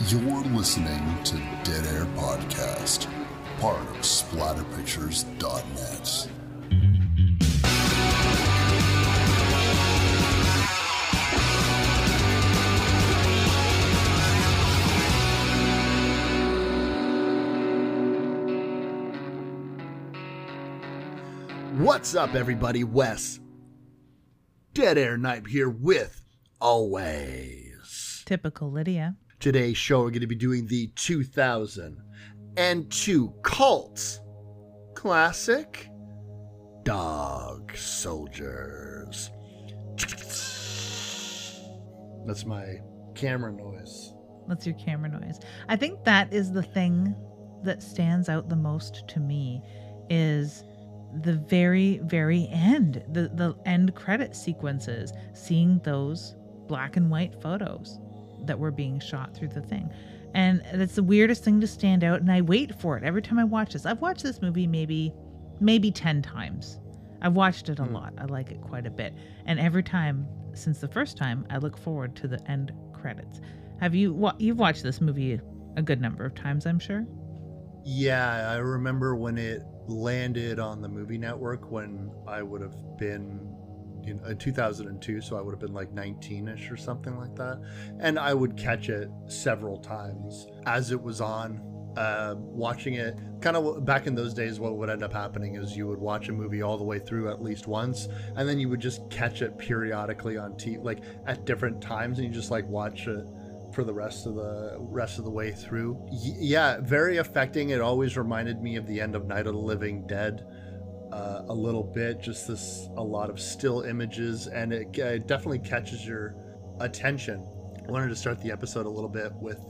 You're listening to Dead Air Podcast, part of SplatterPictures.net. What's up, everybody? Wes, Dead Air Night here with always typical Lydia. Today's show, we're going to be doing the 2002 cult classic Dog Soldiers. That's my camera noise. That's your camera noise. I think that is the thing that stands out the most to me is the very, very end, the end credit sequences, seeing those black and white photos that were being shot through the thing. And that's the weirdest thing to stand out, and I wait for it every time I watch this. I've watched this movie maybe 10 times. I've watched it a lot. I like it quite a bit. And every time since the first time, I look forward to the end credits. You've watched this movie a good number of times, I'm sure? Yeah, I remember when it landed on the movie network when I would have been in 2002, so I would have been like 19ish or something like that, and I would catch it several times as it was on. Watching it kind of back in those days, what would end up happening is you would watch a movie all the way through at least once, and then you would just catch it periodically on TV, like at different times, and you just like watch it for the rest of the way through. Yeah, very affecting. It always reminded me of the end of Night of the Living Dead a little bit, just a lot of still images, and it definitely catches your attention. I wanted to start the episode a little bit with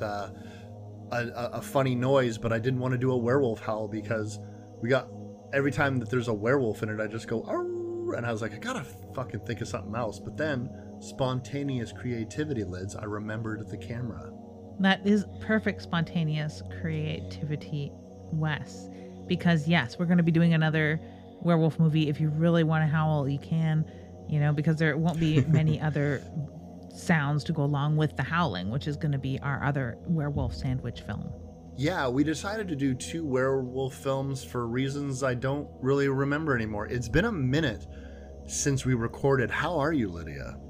a funny noise, but I didn't want to do a werewolf howl because every time that there's a werewolf in it, I just go, arr, and I was like, I gotta fucking think of something else. But then spontaneous creativity, Lids, I remembered the camera. That is perfect spontaneous creativity, Wes. Because yes, we're going to be doing another werewolf movie. If you really want to howl, you can, because there won't be many other sounds to go along with the howling, which is going to be our other werewolf sandwich film. Yeah, we decided to do 2 werewolf films for reasons I don't really remember anymore. It's been a minute since we recorded. How are you, Lydia?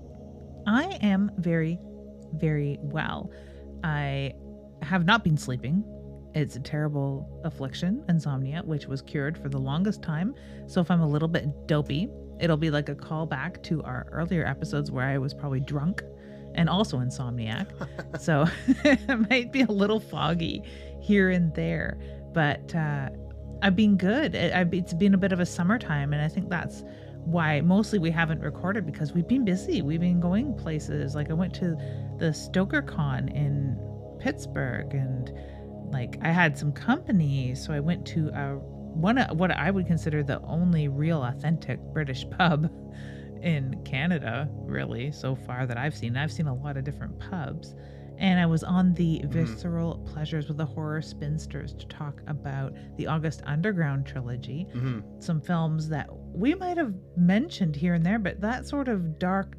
I am very, very well. I have not been sleeping. It's a terrible affliction, insomnia, which was cured for the longest time. So if I'm a little bit dopey, it'll be like a callback to our earlier episodes where I was probably drunk and also insomniac. So it might be a little foggy here and there, but I've been good. It's been a bit of a summertime, and I think that's why mostly we haven't recorded, because we've been busy. We've been going places. Like I went to the StokerCon in Pittsburgh, and like I had some company, so I went to what I would consider the only real authentic British pub in Canada, really, so far that I've seen. I've seen a lot of different pubs, and I was on the Visceral Pleasures with the Horror Spinsters to talk about the August Underground trilogy, some films that we might have mentioned here and there, but that sort of dark,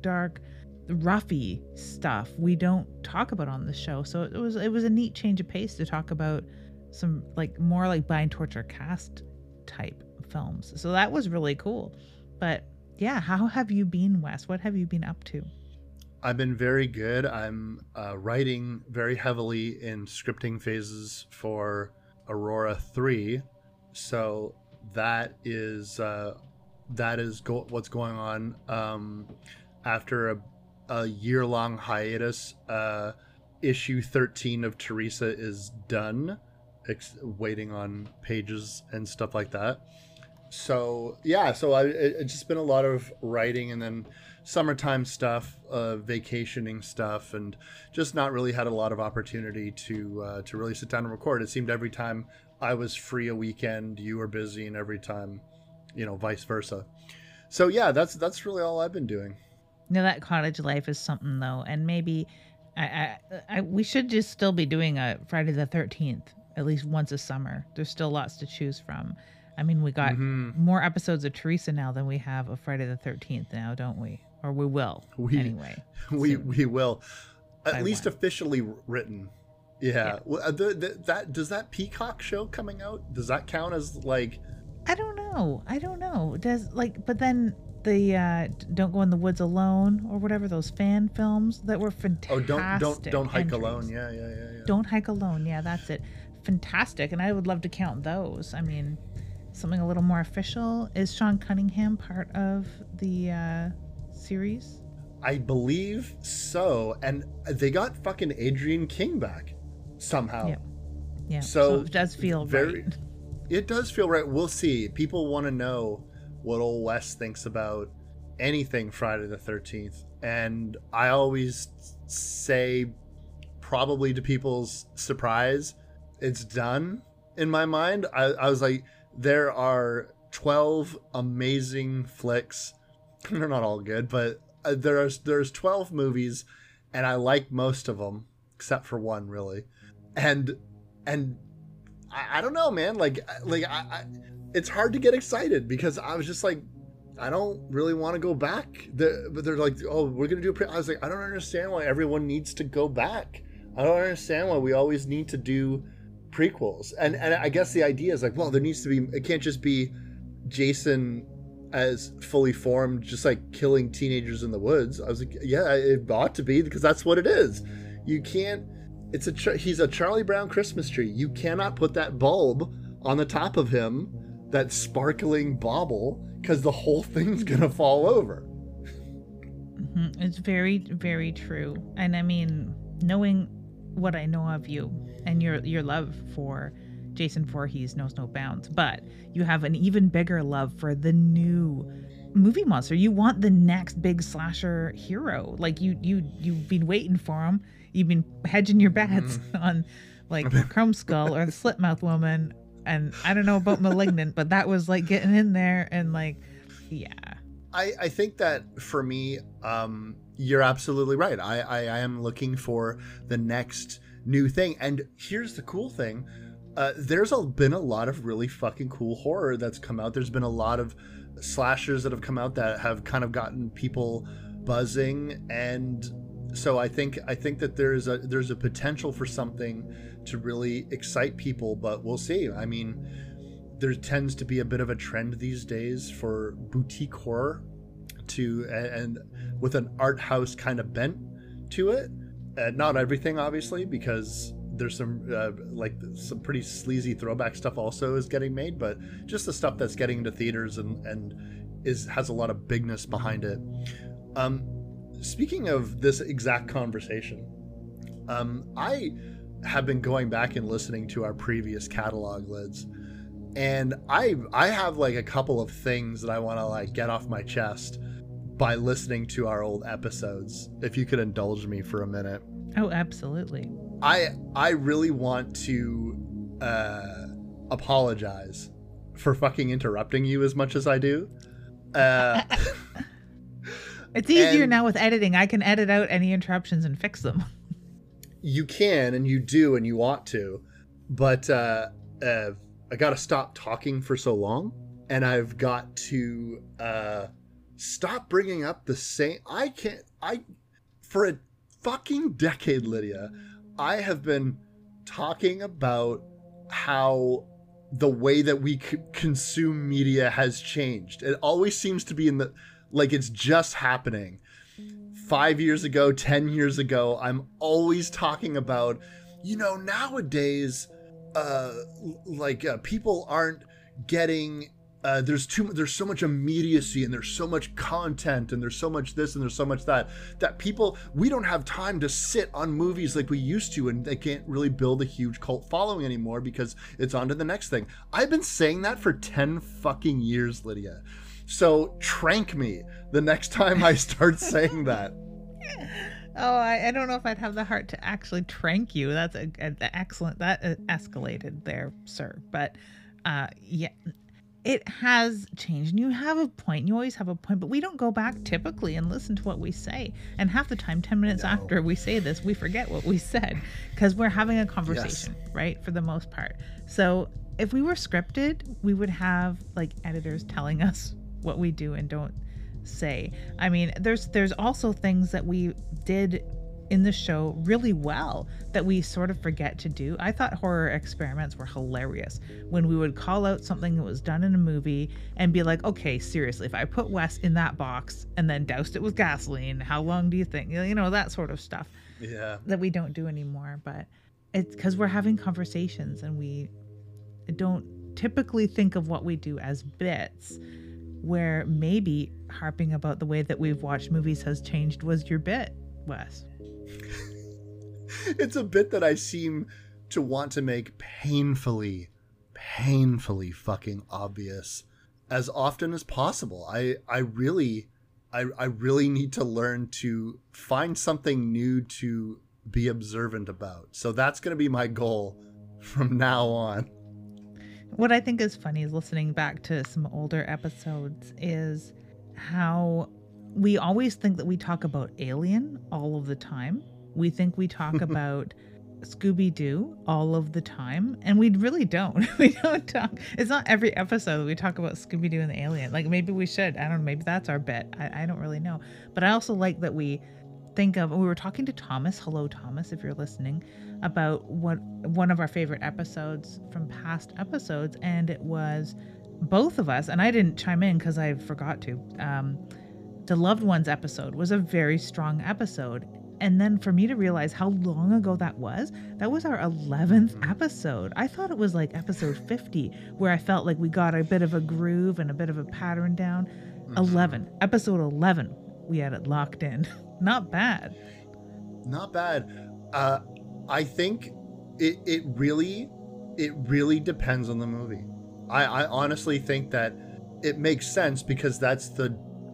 roughy stuff we don't talk about on the show. So it was a neat change of pace to talk about some more like Blind Torture cast type films. So that was really cool. But yeah, how have you been, Wes? What have you been up to? I've been very good. I'm writing very heavily in scripting phases for Aurora 3. So that is what's going on. After a year-long hiatus, issue 13 of Teresa is done, waiting on pages and stuff like that. So yeah, it's just been a lot of writing, and then summertime stuff, vacationing stuff, and just not really had a lot of opportunity to really sit down and record. It seemed every time I was free a weekend, you were busy, and every time, vice versa. So yeah, that's really all I've been doing. That cottage life is something, though, and maybe we should just still be doing a Friday the 13th at least once a summer. There's still lots to choose from. I mean, we got more episodes of Teresa now than we have of Friday the 13th now, don't we? Or we will, anyway. We will. At least officially written. Yeah. Well, that does that Peacock show coming out? Does that count as like? I don't know. Does like, but then the Don't Go in the Woods Alone or whatever, those fan films that were fantastic. Oh, don't hike entries. alone. Yeah. Don't Hike Alone. Yeah, that's it. Fantastic, and I would love to count those. I mean, something a little more official. Is Sean Cunningham part of the series? I believe so, and they got fucking Adrian King back somehow. Yeah. So it does feel very. right. It does feel right. We'll see. People want to know what old Wes thinks about anything Friday the 13th, and I always say, probably to people's surprise, it's done in my mind. I was like, there are 12 amazing flicks. They're not all good, but there's 12 movies, and I like most of them except for one, really. And I don't know, man. Like I it's hard to get excited because I was just like, I don't really want to go back. But they're like, oh, we're gonna do I was like, I don't understand why everyone needs to go back. I don't understand why we always need to do prequels. And I guess the idea is like, well, there needs to be. It can't just be Jason as fully formed, just like killing teenagers in the woods. I was like, yeah, it ought to be, because that's what it is. You can't. He's a Charlie Brown Christmas tree. You cannot put that bulb on the top of him, that sparkling bauble, because the whole thing's gonna fall over. Mm-hmm. It's very, very true. And I mean, knowing what I know of you and your love for Jason Voorhees knows no bounds, but you have an even bigger love for the new movie monster. You want the next big slasher hero. Like you've been waiting for him. You've been hedging your bets on like Chrome Skull or the Slipmouth Woman, and I don't know about Malignant, but that was like getting in there and like, yeah. I think that for me, you're absolutely right. I am looking for the next new thing. And here's the cool thing. There's been a lot of really fucking cool horror that's come out. There's been a lot of slashers that have come out that have kind of gotten people buzzing. And so I think that there's a potential for something to really excite people, but we'll see. I mean, there tends to be a bit of a trend these days for boutique horror and with an art house kind of bent to it. Not everything, obviously, because there's some some pretty sleazy throwback stuff also is getting made, but just the stuff that's getting into theaters and has a lot of bigness behind it. Speaking of this exact conversation, I have been going back and listening to our previous catalog lids, and I have like a couple of things that I want to like get off my chest by listening to our old episodes. If you could indulge me for a minute. Oh, absolutely. I really want to apologize for fucking interrupting you as much as I do. It's easier now with editing. I can edit out any interruptions and fix them. You can, and you do, and you ought to. But I got to stop talking for so long, and I've got to stop bringing up the same. For a fucking decade, Lydia, I have been talking about how the way that we consume media has changed. It always seems to be like it's just happening. 5 years ago, 10 years ago, I'm always talking about, nowadays, people aren't getting, there's so much immediacy, and there's so much content, and there's so much this and there's so much that we don't have time to sit on movies like we used to, and they can't really build a huge cult following anymore because it's on to the next thing. I've been saying that for 10 fucking years, Lydia. So trank me the next time I start saying that. Oh, I don't know if I'd have the heart to actually trank you. That's excellent. That escalated there, sir. But yeah, it has changed. And you have a point. You always have a point. But we don't go back typically and listen to what we say. And half the time, 10 minutes after we say this, we forget what we said because we're having a conversation, right? For the most part. So if we were scripted, we would have like editors telling us what we do and don't say. I mean, there's also things that we did in the show really well that we sort of forget to do. I thought horror experiments were hilarious when we would call out something that was done in a movie and be like, okay, seriously, if I put Wes in that box and then doused it with gasoline, how long do you think? You know, that sort of stuff. Yeah. That we don't do anymore. But it's because we're having conversations and we don't typically think of what we do as bits, where maybe harping about the way that we've watched movies has changed was your bit, Wes. It's a bit that I seem to want to make painfully fucking obvious as often as possible. I really need to learn to find something new to be observant about. So that's going to be my goal from now on. What I think is funny is listening back to some older episodes is how we always think that we talk about Alien all of the time. We think we talk about Scooby-Doo all of the time, and we really don't. We don't talk. It's not every episode that we talk about Scooby-Doo and the Alien. Like, maybe we should. I don't know. Maybe that's our bit. I don't really know. But I also like that we think of, we were talking to Thomas, hello Thomas, if you're listening, about what one of our favorite episodes from past episodes, and it was both of us, and I didn't chime in because I forgot to. The Loved Ones episode was a very strong episode. And then for me to realize how long ago that was our 11th episode. I thought it was like episode 50, where I felt like we got a bit of a groove and a bit of a pattern down. 11, episode 11, we had it locked in. Not bad. Not bad. I think it really depends on the movie. I honestly think that it makes sense because that's the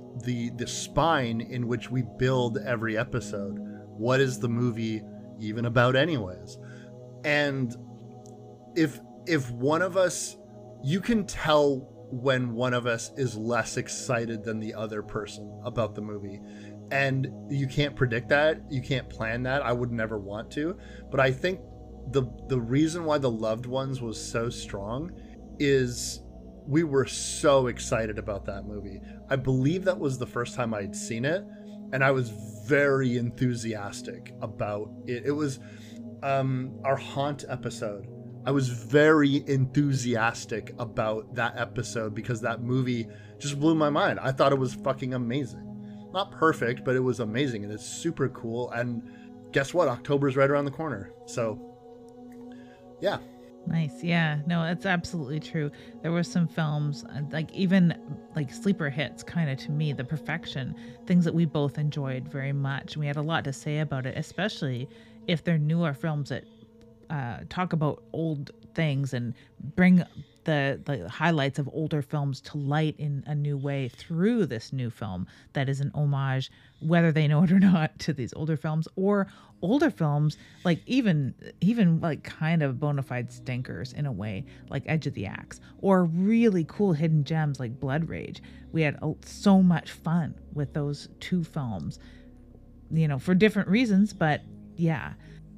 spine in which we build every episode. What is the movie even about anyways? And if one of us, you can tell when one of us is less excited than the other person about the movie. And you can't predict that. You can't plan that. I would never want to. But I think the reason why The Loved Ones was so strong is we were so excited about that movie. I believe that was the first time I'd seen it, and I was very enthusiastic about it. It was our Haunt episode. I was very enthusiastic about that episode because that movie just blew my mind. I thought it was fucking amazing. Not perfect, but it was amazing, and it's super cool. And guess what? October's right around the corner. So, yeah. Nice. Yeah, no, it's absolutely true. There were some films, like even like sleeper hits, kind of to me, The Perfection, things that we both enjoyed very much. We had a lot to say about it, especially if they're newer films that talk about old things and bring the highlights of older films to light in a new way through this new film that is an homage, whether they know it or not, to these older films, or older films like even like kind of bona fide stinkers in a way, like Edge of the Axe, or really cool hidden gems like Blood Rage. We had so much fun with those two films, you know, for different reasons, but yeah,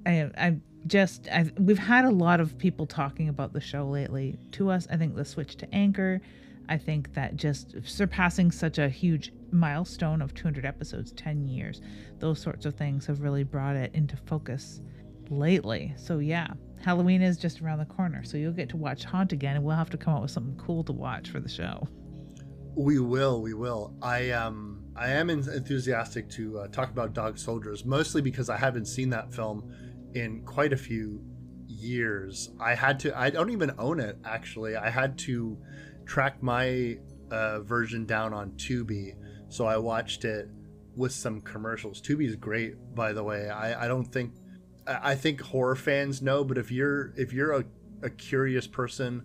we've had a lot of people talking about the show lately. To us, I think the switch to Anchor, I think that just surpassing such a huge milestone of 200 episodes, 10 years, those sorts of things have really brought it into focus lately. So yeah, Halloween is just around the corner, so you'll get to watch Haunt again, and we'll have to come up with something cool to watch for the show. We will. I am enthusiastic to talk about Dog Soldiers, mostly because I haven't seen that film in quite a few years. I don't even own it, actually. I had to track my version down on Tubi, so I watched it with some commercials. Tubi is great, by the way. I think horror fans know, but if you're a curious person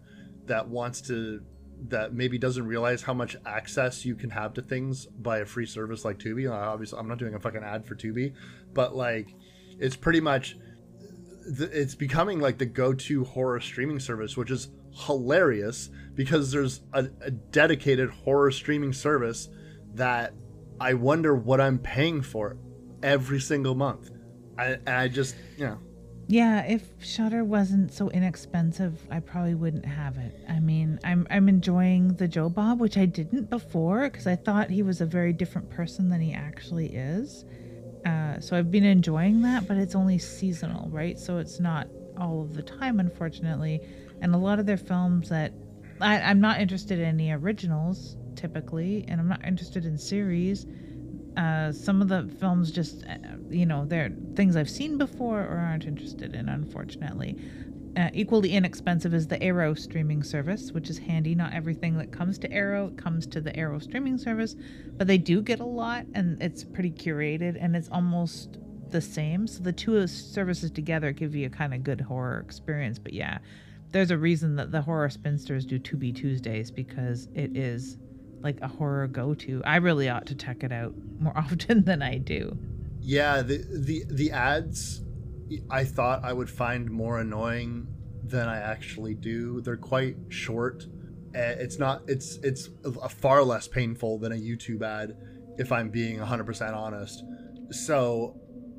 that maybe doesn't realize how much access you can have to things by a free service like Tubi, obviously I'm not doing a fucking ad for Tubi, but like it's pretty much, it's becoming like the go-to horror streaming service, which is hilarious because there's a dedicated horror streaming service that I wonder what I'm paying for every single month. I just, you know. Yeah, if Shudder wasn't so inexpensive, I probably wouldn't have it. I mean, I'm enjoying the Joe Bob, which I didn't before because I thought he was a very different person than he actually is. So I've been enjoying that, but it's only seasonal, right? So it's not all of the time, unfortunately. And a lot of their films that I'm not interested in any originals typically, and I'm not interested in series. Some of the films just, they're things I've seen before or aren't interested in, unfortunately. Equally inexpensive is the Arrow streaming service, which is handy. Not everything that comes to Arrow comes to the Arrow streaming service, but they do get a lot, and it's pretty curated, and it's almost the same. So the two services together give you a kind of good horror experience. But yeah, there's a reason that the Horror Spinsters do To Be Tuesdays, because it is like a horror go-to. I really ought to check it out more often than I do. Yeah, the ads I thought I would find more annoying than I actually do. They're quite short. It's a far less painful than a YouTube ad, if I'm being 100% honest. So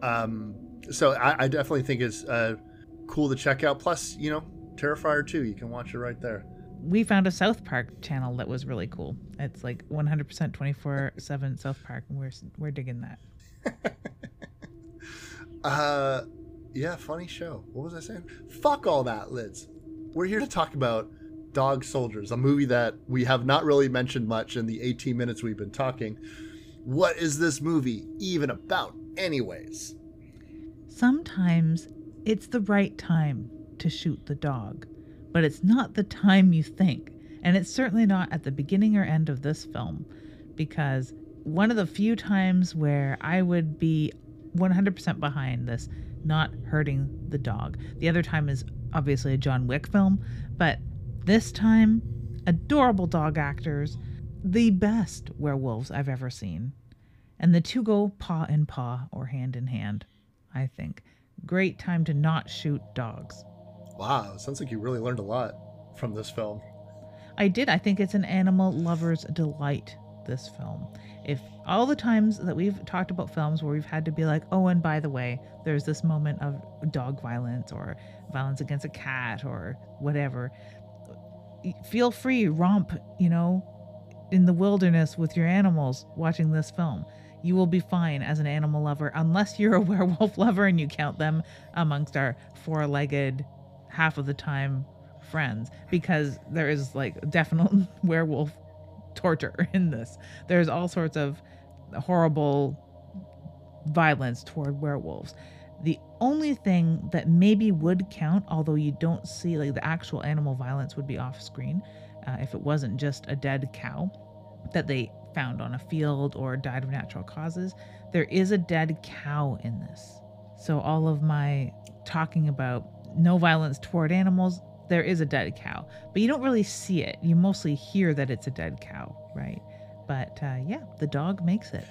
I definitely think it's cool to check out. Plus, Terrifier 2, you can watch it right there. We found a South Park channel that was really cool. It's like 100% 24/7 South Park, and we're digging that. Yeah, funny show. What was I saying? Fuck all that, Liz. We're here to talk about Dog Soldiers, a movie that we have not really mentioned much in the 18 minutes we've been talking. What is this movie even about, anyways? Sometimes it's the right time to shoot the dog, but it's not the time you think. And it's certainly not at the beginning or end of this film, because one of the few times where I would be 100% behind this not hurting the dog. The other time is obviously a John Wick film, but this time, adorable dog actors, the best werewolves I've ever seen. And the two go paw in paw or hand in hand, I think. Great time to not shoot dogs. Wow, sounds like you really learned a lot from this film. I did. I think it's an animal lover's delight, this film. If all the times that we've talked about films where we've had to be like, oh, and by the way, there's this moment of dog violence or violence against a cat or whatever, feel free, romp, in the wilderness with your animals watching this film. You will be fine as an animal lover, unless you're a werewolf lover and you count them amongst our four-legged, half of the time friends, because there is like definite werewolf torture in this. There's all sorts of horrible violence toward werewolves. The only thing that maybe would count, although you don't see like the actual animal violence would be off screen, if it wasn't just a dead cow that they found on a field or died of natural causes, there is a dead cow in this. So all of my talking about no violence toward animals, there is a dead cow, but you don't really see it. You mostly hear that it's a dead cow, right? But yeah, the dog makes it.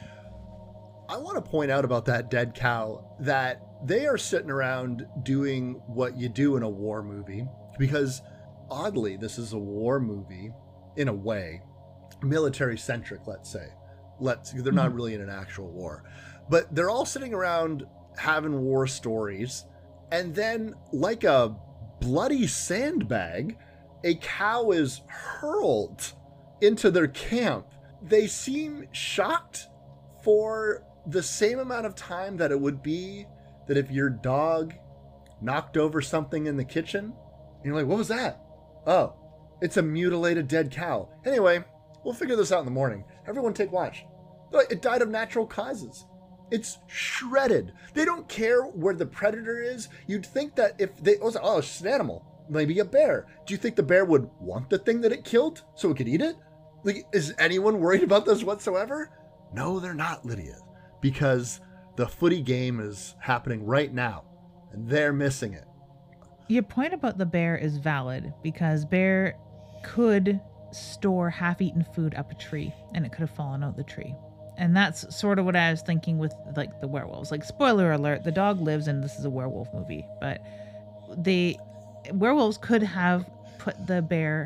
I want to point out about that dead cow that they are sitting around doing what you do in a war movie, because oddly, this is a war movie in a way, military centric, let's say. They're not really in an actual war, but they're all sitting around having war stories, and then like a bloody sandbag, a cow is hurled into their camp. They seem shocked for the same amount of time that it would be that if your dog knocked over something in the kitchen, and you're like, what was that? Oh, it's a mutilated dead cow. Anyway, we'll figure this out in the morning. Everyone take watch. It died of natural causes. It's shredded. They don't care where the predator is. You'd think that if they, it's just an animal, maybe a bear. Do you think the bear would want the thing that it killed so it could eat it? Like, is anyone worried about this whatsoever? No, they're not, Lydia, because the footy game is happening right now, and they're missing it. Your point about the bear is valid, because bear could store half-eaten food up a tree, and it could have fallen out the tree. And that's sort of what I was thinking with like the werewolves. Like, spoiler alert, the dog lives and this is a werewolf movie, but the werewolves could have put the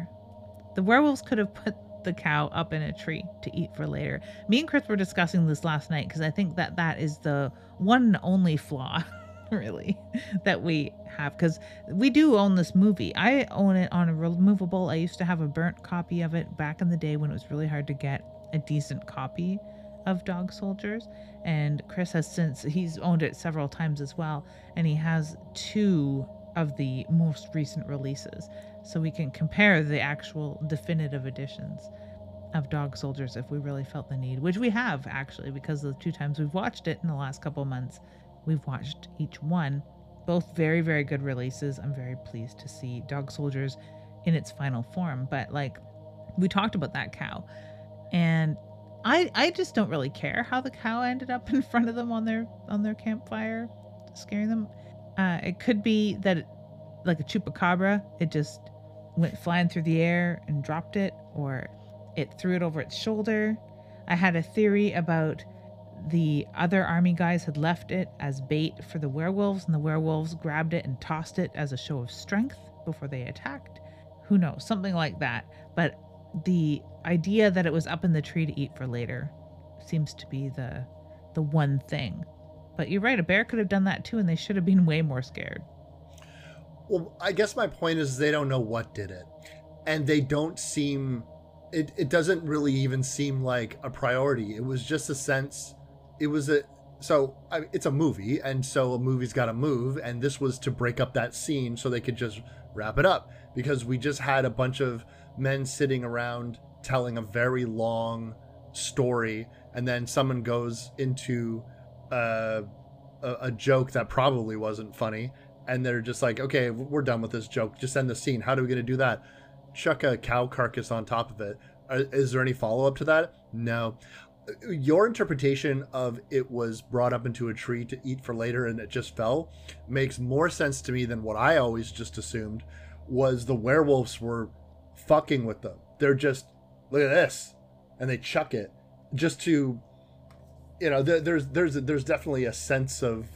cow up in a tree to eat for later. Me and Chris were discussing this last night, because I think that is the one and only flaw really that we have, because we do own this movie. I own it on a removable. I used to have a burnt copy of it back in the day when it was really hard to get a decent copy of Dog Soldiers, and Chris he's owned it several times as well, and he has 2 of the most recent releases, so we can compare the actual definitive editions of Dog Soldiers if we really felt the need, which we have actually, because of the 2 times we've watched it in the last couple of months. We've watched each one. Both very, very good releases. I'm very pleased to see Dog Soldiers in its final form. But like, we talked about that cow, and I just don't really care how the cow ended up in front of them on their campfire, scaring them. It could be that like a chupacabra, it just went flying through the air and dropped it, or it threw it over its shoulder. I had a theory about the other army guys had left it as bait for the werewolves, and the werewolves grabbed it and tossed it as a show of strength before they attacked. Who knows? Something like that. But the idea that it was up in the tree to eat for later seems to be the one thing. But you're right, a bear could have done that too, and they should have been way more scared. Well, I guess my point is they don't know what did it. And they don't seem... It doesn't really even seem like a priority. It was just a sense... it's a movie, and so a movie's got to move, and this was to break up that scene so they could just wrap it up, because we just had a bunch of men sitting around telling a very long story, and then someone goes into a joke that probably wasn't funny, and they're just like, okay, we're done with this joke, just end the scene. How are we going to do that? Chuck a cow carcass on top of it. Is there any follow-up to that? No. Your interpretation of it was brought up into a tree to eat for later and it just fell makes more sense to me than what I always just assumed was the werewolves were fucking with them. They're just, look at this, and they chuck it just to, there's definitely a sense of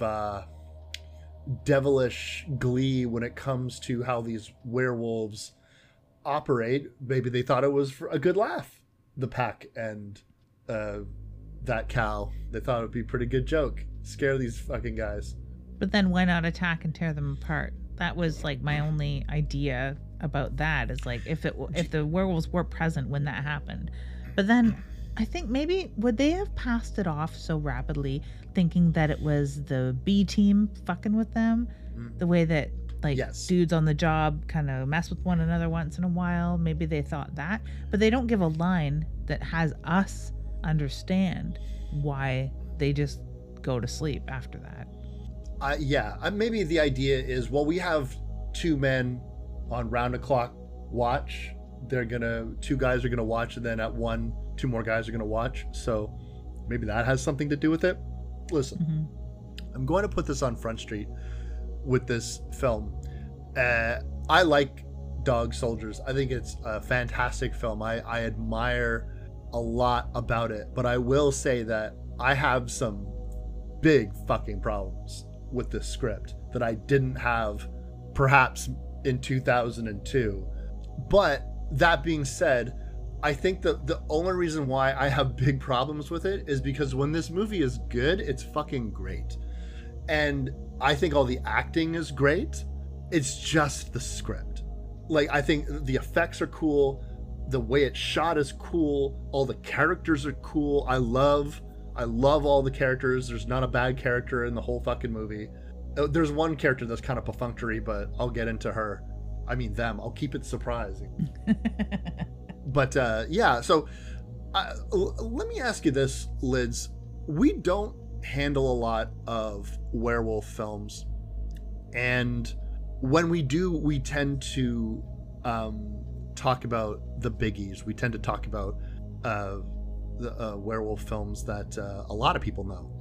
devilish glee when it comes to how these werewolves operate. Maybe they thought it was for a good laugh, the pack and that cow. They thought it would be a pretty good joke. Scare these fucking guys. But then why not attack and tear them apart? That was like my only idea about that, is like if the werewolves were present when that happened. But then I think maybe would they have passed it off so rapidly, thinking that it was the B team fucking with them, the way that dudes on the job kind of mess with one another once in a while. Maybe they thought that, but they don't give a line that has us understand why they just go to sleep after that. Maybe the idea is, well, we have 2 men on round the clock watch. Two guys are gonna watch, and then at 1, 2 more guys are gonna watch. So maybe that has something to do with it. Listen, I'm going to put this on Front Street with this film. I like Dog Soldiers. I think it's a fantastic film. I admire a lot about it, but I will say that I have some big fucking problems with this script that I didn't have perhaps in 2002. But that being said, I think that the only reason why I have big problems with it is because when this movie is good, it's fucking great. And I think all the acting is great. It's just the script. Like, I think the effects are cool. The way it's shot is cool. All the characters are cool. I love all the characters. There's not a bad character in the whole fucking movie. There's one character that's kind of perfunctory, but I'll get into her. I mean them. I'll keep it surprising. But so let me ask you this, Lids. We don't handle a lot of werewolf films, and when we do, we tend to talk about the biggies. We tend to talk about the werewolf films that a lot of people know,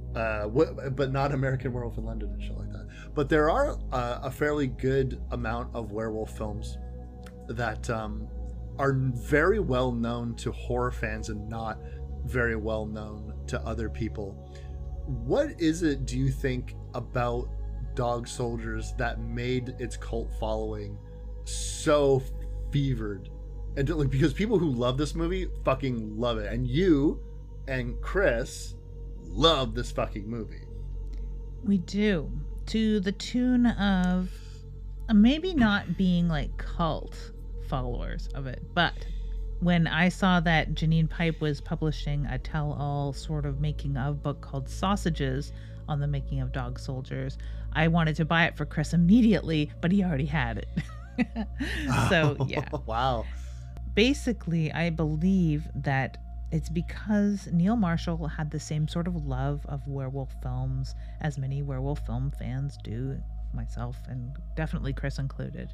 but not American Werewolf in London and shit like that. But there are a fairly good amount of werewolf films that are very well known to horror fans and not very well known to other people. What is it, do you think, about Dog Soldiers that made its cult following so fevered? And because people who love this movie fucking love it, and you and Chris love this fucking movie. We do, to the tune of maybe not being like cult followers of it, but When I saw that Janine Pipe was publishing a tell-all sort of making-of book called Sausages on the making of Dog Soldiers, I wanted to buy it for Chris immediately, but he already had it. So, yeah. Wow. Basically, I believe that it's because Neil Marshall had the same sort of love of werewolf films as many werewolf film fans do, myself and definitely Chris included.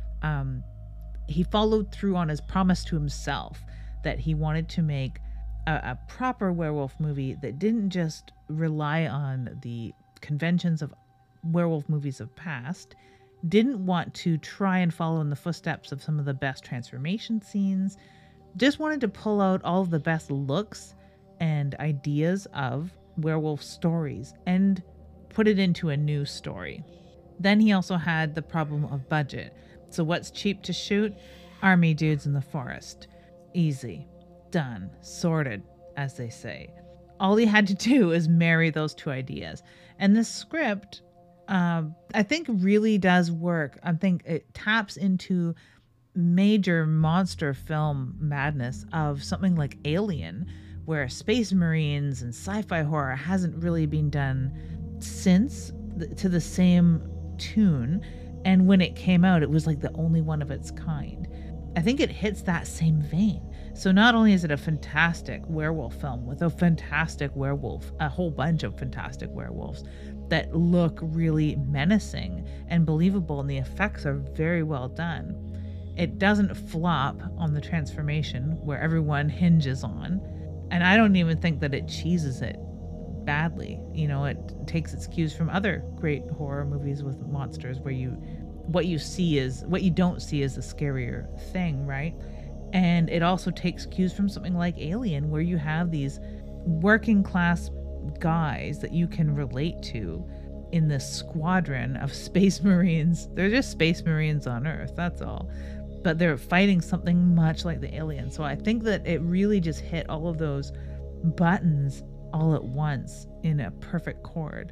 He followed through on his promise to himself that he wanted to make a proper werewolf movie that didn't just rely on the conventions of werewolf movies of past, didn't want to try and follow in the footsteps of some of the best transformation scenes, just wanted to pull out all of the best looks and ideas of werewolf stories and put it into a new story. Then he also had the problem of budget. So what's cheap to shoot? Army dudes in the forest. Easy. Done. Sorted, as they say. All he had to do is marry those two ideas. And this script, I think really does work. I think it taps into major monster film madness of something like Alien, where Space Marines and sci-fi horror hasn't really been done since to the same tune. And when it came out, it was like the only one of its kind. I think it hits that same vein. So not only is it a fantastic werewolf film with a fantastic werewolf, a whole bunch of fantastic werewolves that look really menacing and believable, and the effects are very well done. It doesn't flop on the transformation where everyone hinges on. And I don't even think that it cheeses it badly. You know, it takes its cues from other great horror movies with monsters where what you don't see is the scarier thing, right? And it also takes cues from something like Alien, where you have these working class guys that you can relate to in this squadron of Space Marines. They're just Space Marines on Earth, that's all. But they're fighting something much like the Alien. So I think that it really just hit all of those buttons all at once in a perfect chord.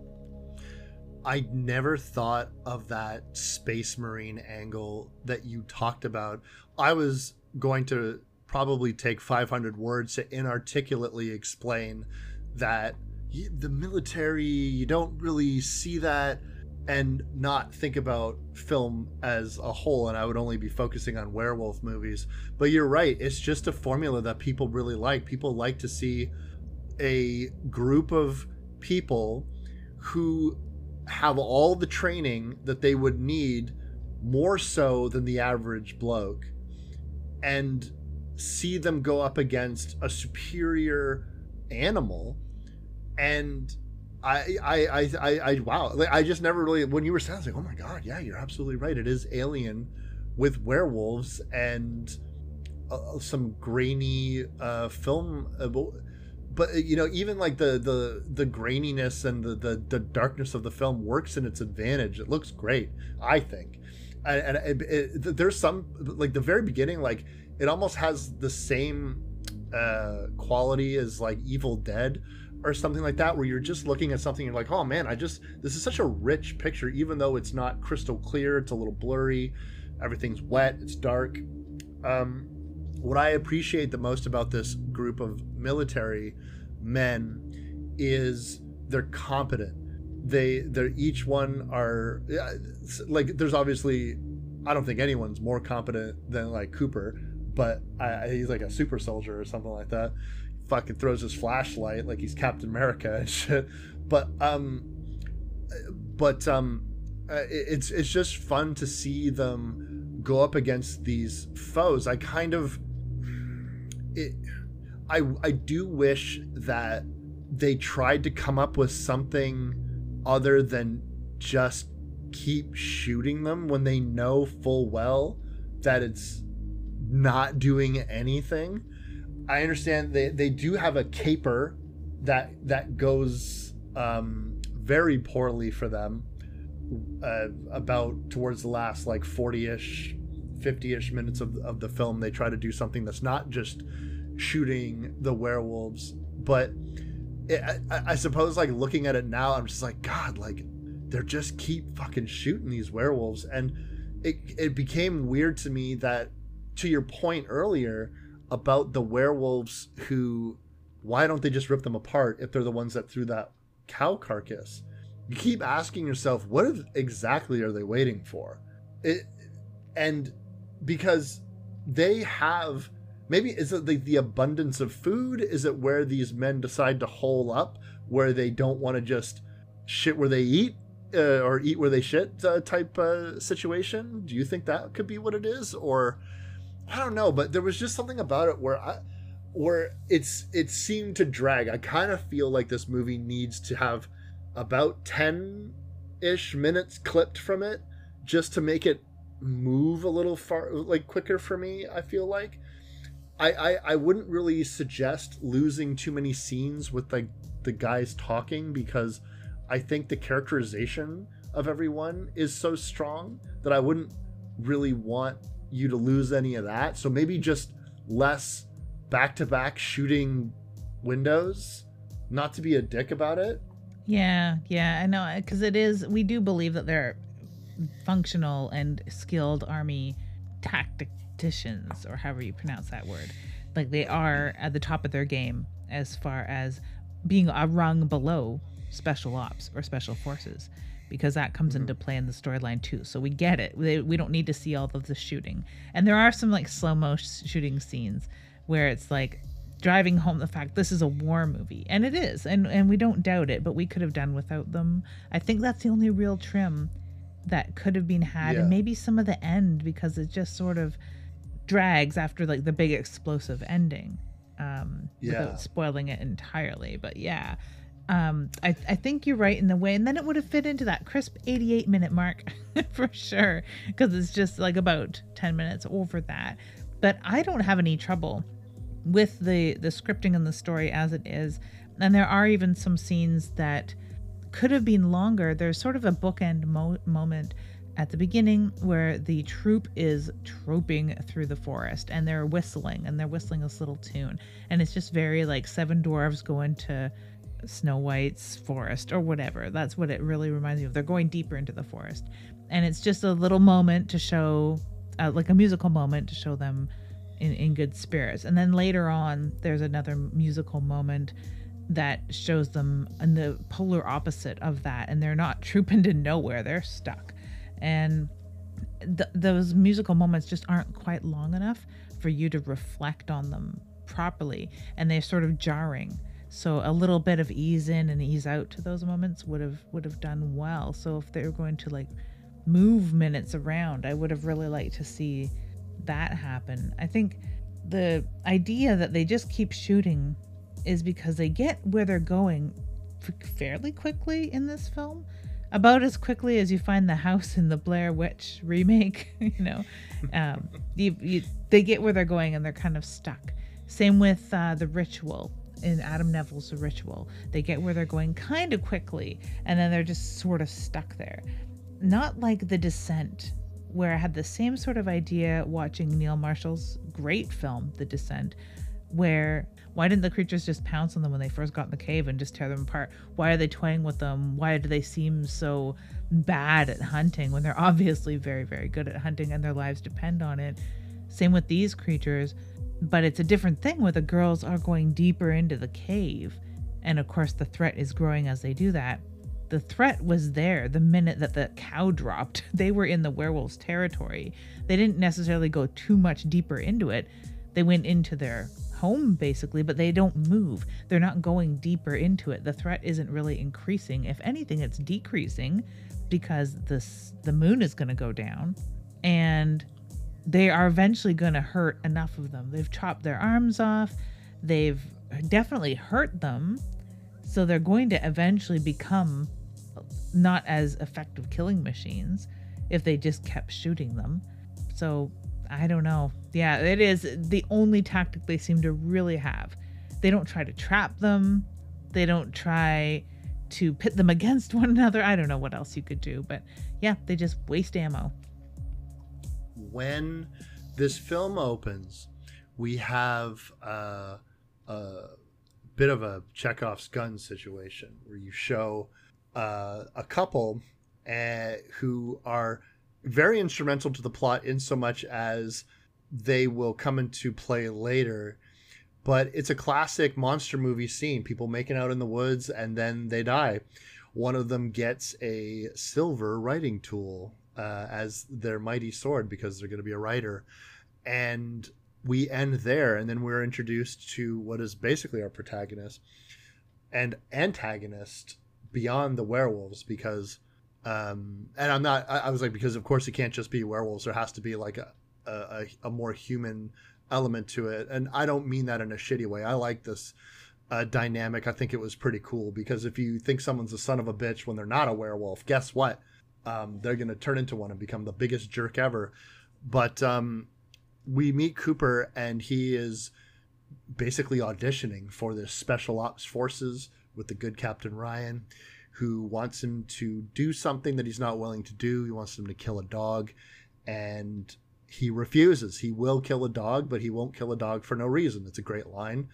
I never thought of that Space Marine angle that you talked about. I was going to probably take 500 words to inarticulately explain that the military, you don't really see that, and not think about film as a whole, and I would only be focusing on werewolf movies. But you're right, it's just a formula that people really like. People like to see a group of people who have all the training that they would need, more so than the average bloke, and see them go up against a superior animal. And wow, I just never really, when you were saying, I was like, oh my god, yeah, you're absolutely right, it is Alien with werewolves and some grainy film, but you know, even like the graininess and the darkness of the film works in its advantage. It looks great, I think. And there's some, like the very beginning, like it almost has the same quality as like Evil Dead or something like that, where you're just looking at something and you're like, oh man, this is such a rich picture, even though it's not crystal clear. It's a little blurry, everything's wet, it's dark. What I appreciate the most about this group of military men is they're competent. They're each one are like, there's obviously, I don't think anyone's more competent than like Cooper, but he's like a super soldier or something like that. Fucking throws his flashlight like he's Captain America and shit. But it's just fun to see them go up against these foes. I do wish that they tried to come up with something other than just keep shooting them when they know full well that it's not doing anything. I understand they do have a caper that goes very poorly for them about towards the last like 40-ish 50-ish minutes of the film. They try to do something that's not just shooting the werewolves, but I suppose like looking at it now, I'm just like, god, like they're just keep fucking shooting these werewolves. And it became weird to me that to your point earlier about the werewolves who, why don't they just rip them apart if they're the ones that threw that cow carcass? You keep asking yourself, what exactly are they waiting for? And because they have, maybe, is it the abundance of food? Is it where these men decide to hole up, where they don't want to just shit where they eat, or eat where they shit type situation? Do you think that could be what it is? Or I don't know, but there was just something about it where it seemed to drag. I kind of feel like this movie needs to have about 10-ish minutes clipped from it just to make it move a little far, like quicker for me. I feel like I wouldn't really suggest losing too many scenes with like the guys talking, because I think the characterization of everyone is so strong that I wouldn't really want you to lose any of that. So maybe just less back-to-back shooting windows, not to be a dick about it. Yeah, I know, because we do believe that they're functional and skilled army tacticians, or however you pronounce that word. Like, they are at the top of their game as far as being a rung below special ops or special forces, because that comes into play in the storyline too. So we get it. We don't need to see all of the shooting. And there are some like slow-mo shooting scenes where it's like driving home the fact this is a war movie, and it is, and we don't doubt it, but we could have done without them. I think that's the only real trim that could have been had. And maybe some of the end, because it just sort of drags after like the big explosive ending, without spoiling it entirely. But I think you're right in the way, and then it would have fit into that crisp 88-minute mark for sure, because it's just like about 10 minutes over that. But I don't have any trouble with the scripting and the story as it is, and there are even some scenes that could have been longer. There's sort of a bookend moment at the beginning where the troop is troping through the forest, and they're whistling this little tune, and it's just very like Seven Dwarfs going to Snow White's forest or whatever. That's what it really reminds me of. They're going deeper into the forest, and it's just a little moment to show like a musical moment to show them in good spirits. And then later on there's another musical moment that shows them in the polar opposite of that, and they're not trooping to nowhere, they're stuck. And those musical moments just aren't quite long enough for you to reflect on them properly, and they're sort of jarring. So a little bit of ease in and ease out to those moments would have done well. So if they were going to like move minutes around, I would have really liked to see that happen. I think the idea that they just keep shooting is because they get where they're going fairly quickly in this film, about as quickly as you find the house in the Blair Witch remake. They get where they're going and they're kind of stuck. Same with The Ritual. In Adam Neville's The Ritual, they get where they're going kind of quickly, and then they're just sort of stuck there. Not like The Descent, where I had the same sort of idea watching Neil Marshall's great film, The Descent, where why didn't the creatures just pounce on them when they first got in the cave and just tear them apart? Why are they toying with them? Why do they seem so bad at hunting when they're obviously very, very good at hunting and their lives depend on it? Same with these creatures. But it's a different thing where the girls are going deeper into the cave. And of course, the threat is growing as they do that. The threat was there the minute that the cow dropped. They were in the werewolves' territory. They didn't necessarily go too much deeper into it. They went into their home, basically, but they don't move. They're not going deeper into it. The threat isn't really increasing. If anything, it's decreasing, because the moon is going to go down. And they are eventually going to hurt enough of them. They've chopped their arms off. They've definitely hurt them. So they're going to eventually become not as effective killing machines if they just kept shooting them. So I don't know. Yeah, it is the only tactic they seem to really have. They don't try to trap them. They don't try to pit them against one another. I don't know what else you could do, but yeah, they just waste ammo. When this film opens, we have a bit of a Chekhov's gun situation where you show a couple who are very instrumental to the plot, in so much as they will come into play later. But it's a classic monster movie scene, people making out in the woods and then they die. One of them gets a silver writing tool as their mighty sword because they're going to be a writer. And we end there, and then we're introduced to what is basically our protagonist and antagonist beyond the werewolves, because and I was like, because of course it can't just be werewolves, there has to be like a more human element to it. And I don't mean that in a shitty way. I like this dynamic. I think it was pretty cool, because if you think someone's a son of a bitch when they're not a werewolf, guess what? They're going to turn into one and become the biggest jerk ever. But we meet Cooper, and he is basically auditioning for this special ops forces with the good Captain Ryan, who wants him to do something that he's not willing to do. He wants him to kill a dog, and he refuses. He will kill a dog, but he won't kill a dog for no reason. It's a great line.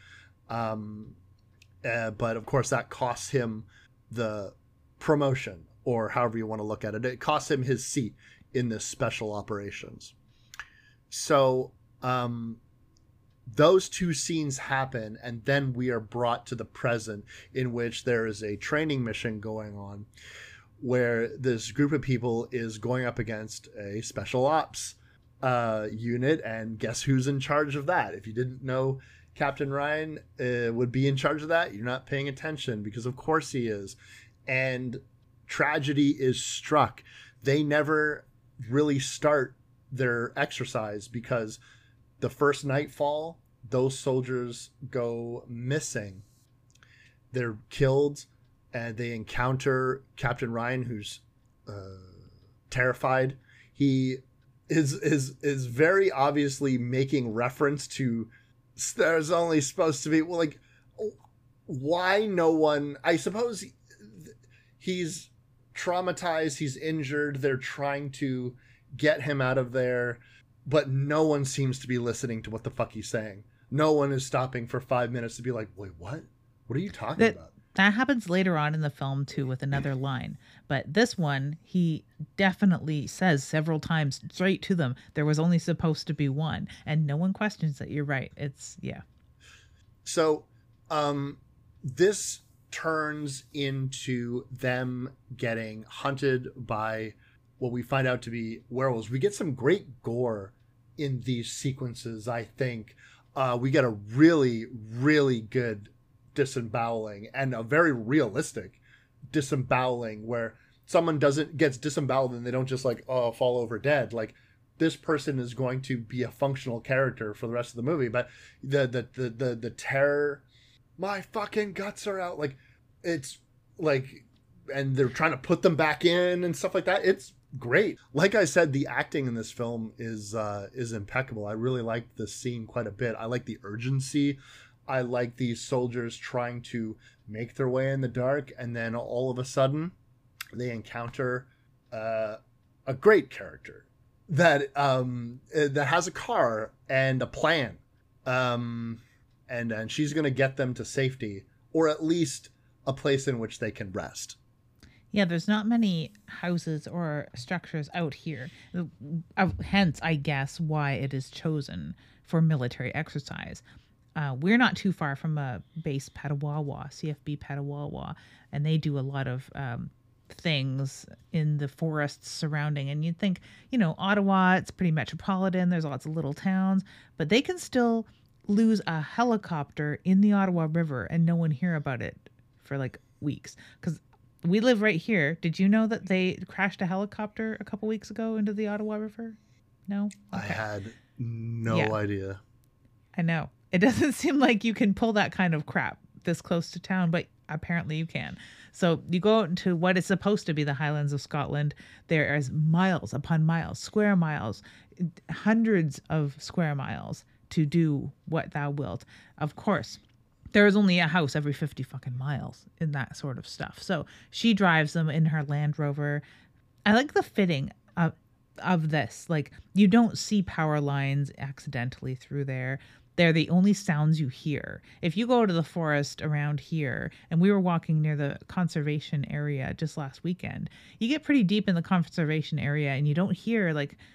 But of course that costs him the promotion, or however you want to look at it. It costs him his seat in this special operations. So those two scenes happen, and then we are brought to the present, in which there is a training mission going on where this group of people is going up against a special ops unit, and guess who's in charge of that? If you didn't know Captain Ryan would be in charge of that, you're not paying attention, because of course he is. And tragedy is struck. They never really start their exercise, because the first nightfall, those soldiers go missing. They're killed, and they encounter Captain Ryan, who's terrified. He is very obviously making reference to, there's only supposed to be, well, like, why no one, I suppose he's traumatized, he's injured, they're trying to get him out of there, but no one seems to be listening to what the fuck he's saying. No one is stopping for 5 minutes to be like, wait, what are you talking about? That happens later on in the film too, with another line. But this one, he definitely says several times straight to them, there was only supposed to be one, and no one questions it. You're right. It's, yeah. So this turns into them getting hunted by what we find out to be werewolves. We get some great gore in these sequences, I think. We get a really, really good disemboweling, and a very realistic disemboweling, where someone gets disemboweled and they don't just like, oh, fall over dead. Like, this person is going to be a functional character for the rest of the movie. But the terror, my fucking guts are out. Like, it's like, and they're trying to put them back in and stuff like that. It's great. Like I said, the acting in this film is impeccable. I really like this scene quite a bit. I like the urgency. I like these soldiers trying to make their way in the dark, and then all of a sudden they encounter a great character that has a car and a plan, and she's going to get them to safety, or at least a place in which they can rest. Yeah, there's not many houses or structures out here. Hence, I guess, why it is chosen for military exercise. We're not too far from a base Petawawa, CFB Petawawa, and they do a lot of things in the forests surrounding. And you'd think, Ottawa, it's pretty metropolitan. There's lots of little towns, but they can still lose a helicopter in the Ottawa River and no one hear about it for like weeks. Because we live right here. Did you know that they crashed a helicopter a couple weeks ago into the Ottawa River? No? Okay. I had no idea. I know. It doesn't seem like you can pull that kind of crap this close to town, but apparently you can. So you go out into what is supposed to be the Highlands of Scotland. There is miles upon miles, square miles, hundreds of square miles to do what thou wilt. Of course, there is only a house every 50 fucking miles in that sort of stuff. So she drives them in her Land Rover. I like the fitting of this. Like, you don't see power lines accidentally through there. They're the only sounds you hear. If you go to the forest around here, and we were walking near the conservation area just last weekend, you get pretty deep in the conservation area and you don't hear like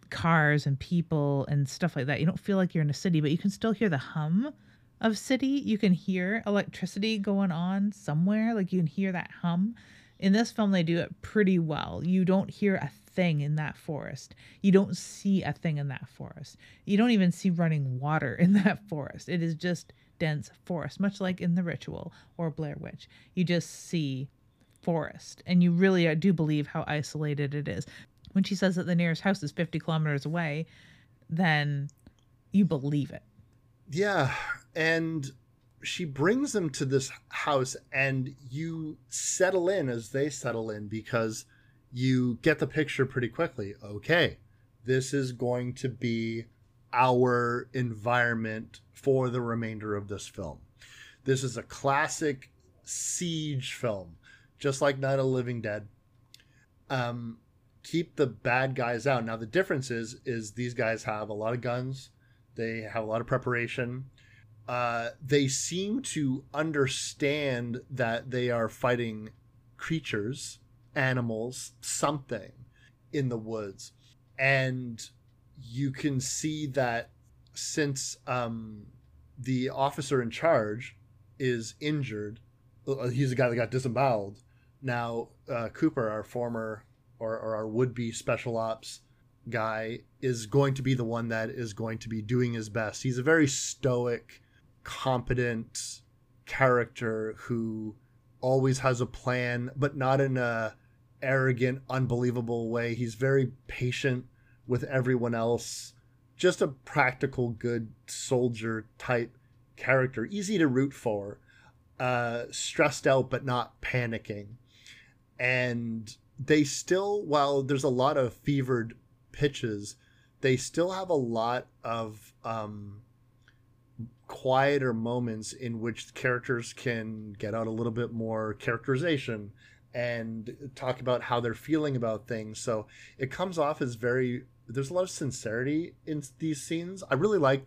cars and people and stuff like that. You don't feel like you're in a city, but you can still hear the hum of city. You can hear electricity going on somewhere. Like you can hear that hum. In this film, they do it pretty well. You don't hear a thing in that forest. You don't see a thing in that forest. You don't even see running water in that forest. It is just dense forest, much like in The Ritual or Blair Witch. You just see forest, and you really do believe how isolated it is. When she says that the nearest house is 50 kilometers away, then you believe it. Yeah, and she brings them to this house, and you settle in as they settle in, because you get the picture pretty quickly. Okay, this is going to be our environment for the remainder of this film. This is a classic siege film, just like Night of the Living Dead. Keep the bad guys out. Now the difference is these guys have a lot of guns. They have a lot of preparation. They seem to understand that they are fighting creatures, animals, something in the woods. And you can see that since the officer in charge is injured, he's the guy that got disemboweled. Now, Cooper, our former or our would-be special ops guy, is going to be the one that is going to be doing his best. He's a very stoic, competent character who always has a plan, but not in a arrogant, unbelievable way. He's very patient with everyone else. Just a practical, good soldier type character. Easy to root for. Stressed out, but not panicking. And they still, while there's a lot of fevered pitches, they still have a lot of quieter moments in which characters can get out a little bit more characterization and talk about how they're feeling about things. So it comes off as there's a lot of sincerity in these scenes. I really like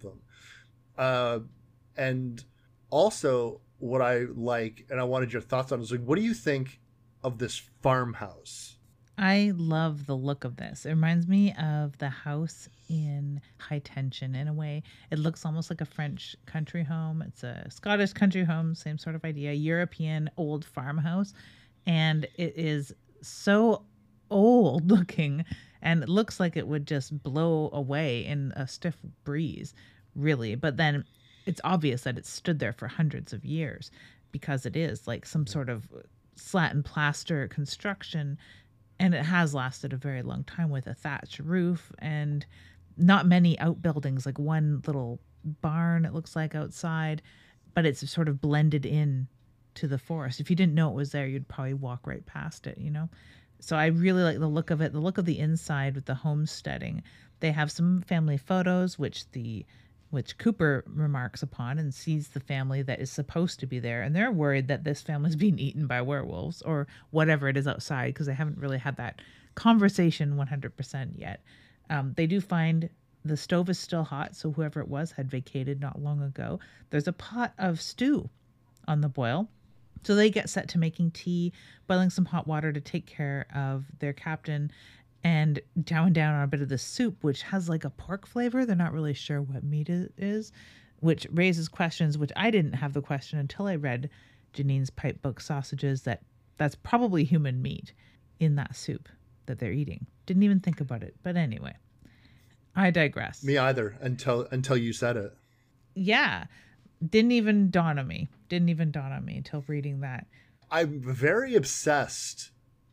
them. And also what I like, and I wanted your thoughts on, is like, what do you think of this farmhouse? I love the look of this. It reminds me of the house in High Tension in a way. It looks almost like a French country home. It's a Scottish country home, same sort of idea, European old farmhouse. And it is so old looking, and it looks like it would just blow away in a stiff breeze, really. But then it's obvious that it stood there for hundreds of years, because it is like some sort of slat and plaster construction. And it has lasted a very long time with a thatched roof and not many outbuildings, like one little barn, it looks like, outside, but it's sort of blended in to the forest. If you didn't know it was there, you'd probably walk right past it, you know? So I really like the look of it, the look of the inside with the homesteading. They have some family photos, which Cooper remarks upon and sees the family that is supposed to be there. And they're worried that this family's being eaten by werewolves or whatever it is outside, because they haven't really had that conversation 100% yet. They do find the stove is still hot, so whoever it was had vacated not long ago. There's a pot of stew on the boil. So they get set to making tea, boiling some hot water to take care of their captain, and chowing down on a bit of the soup, which has like a pork flavor. They're not really sure what meat it is, which raises questions, which I didn't have the question until I read Janine's Pipe Book Sausages, that's probably human meat in that soup that they're eating. Didn't even think about it. But anyway, I digress. Me either, until you said it. Yeah. Didn't even dawn on me until reading that. I'm very obsessed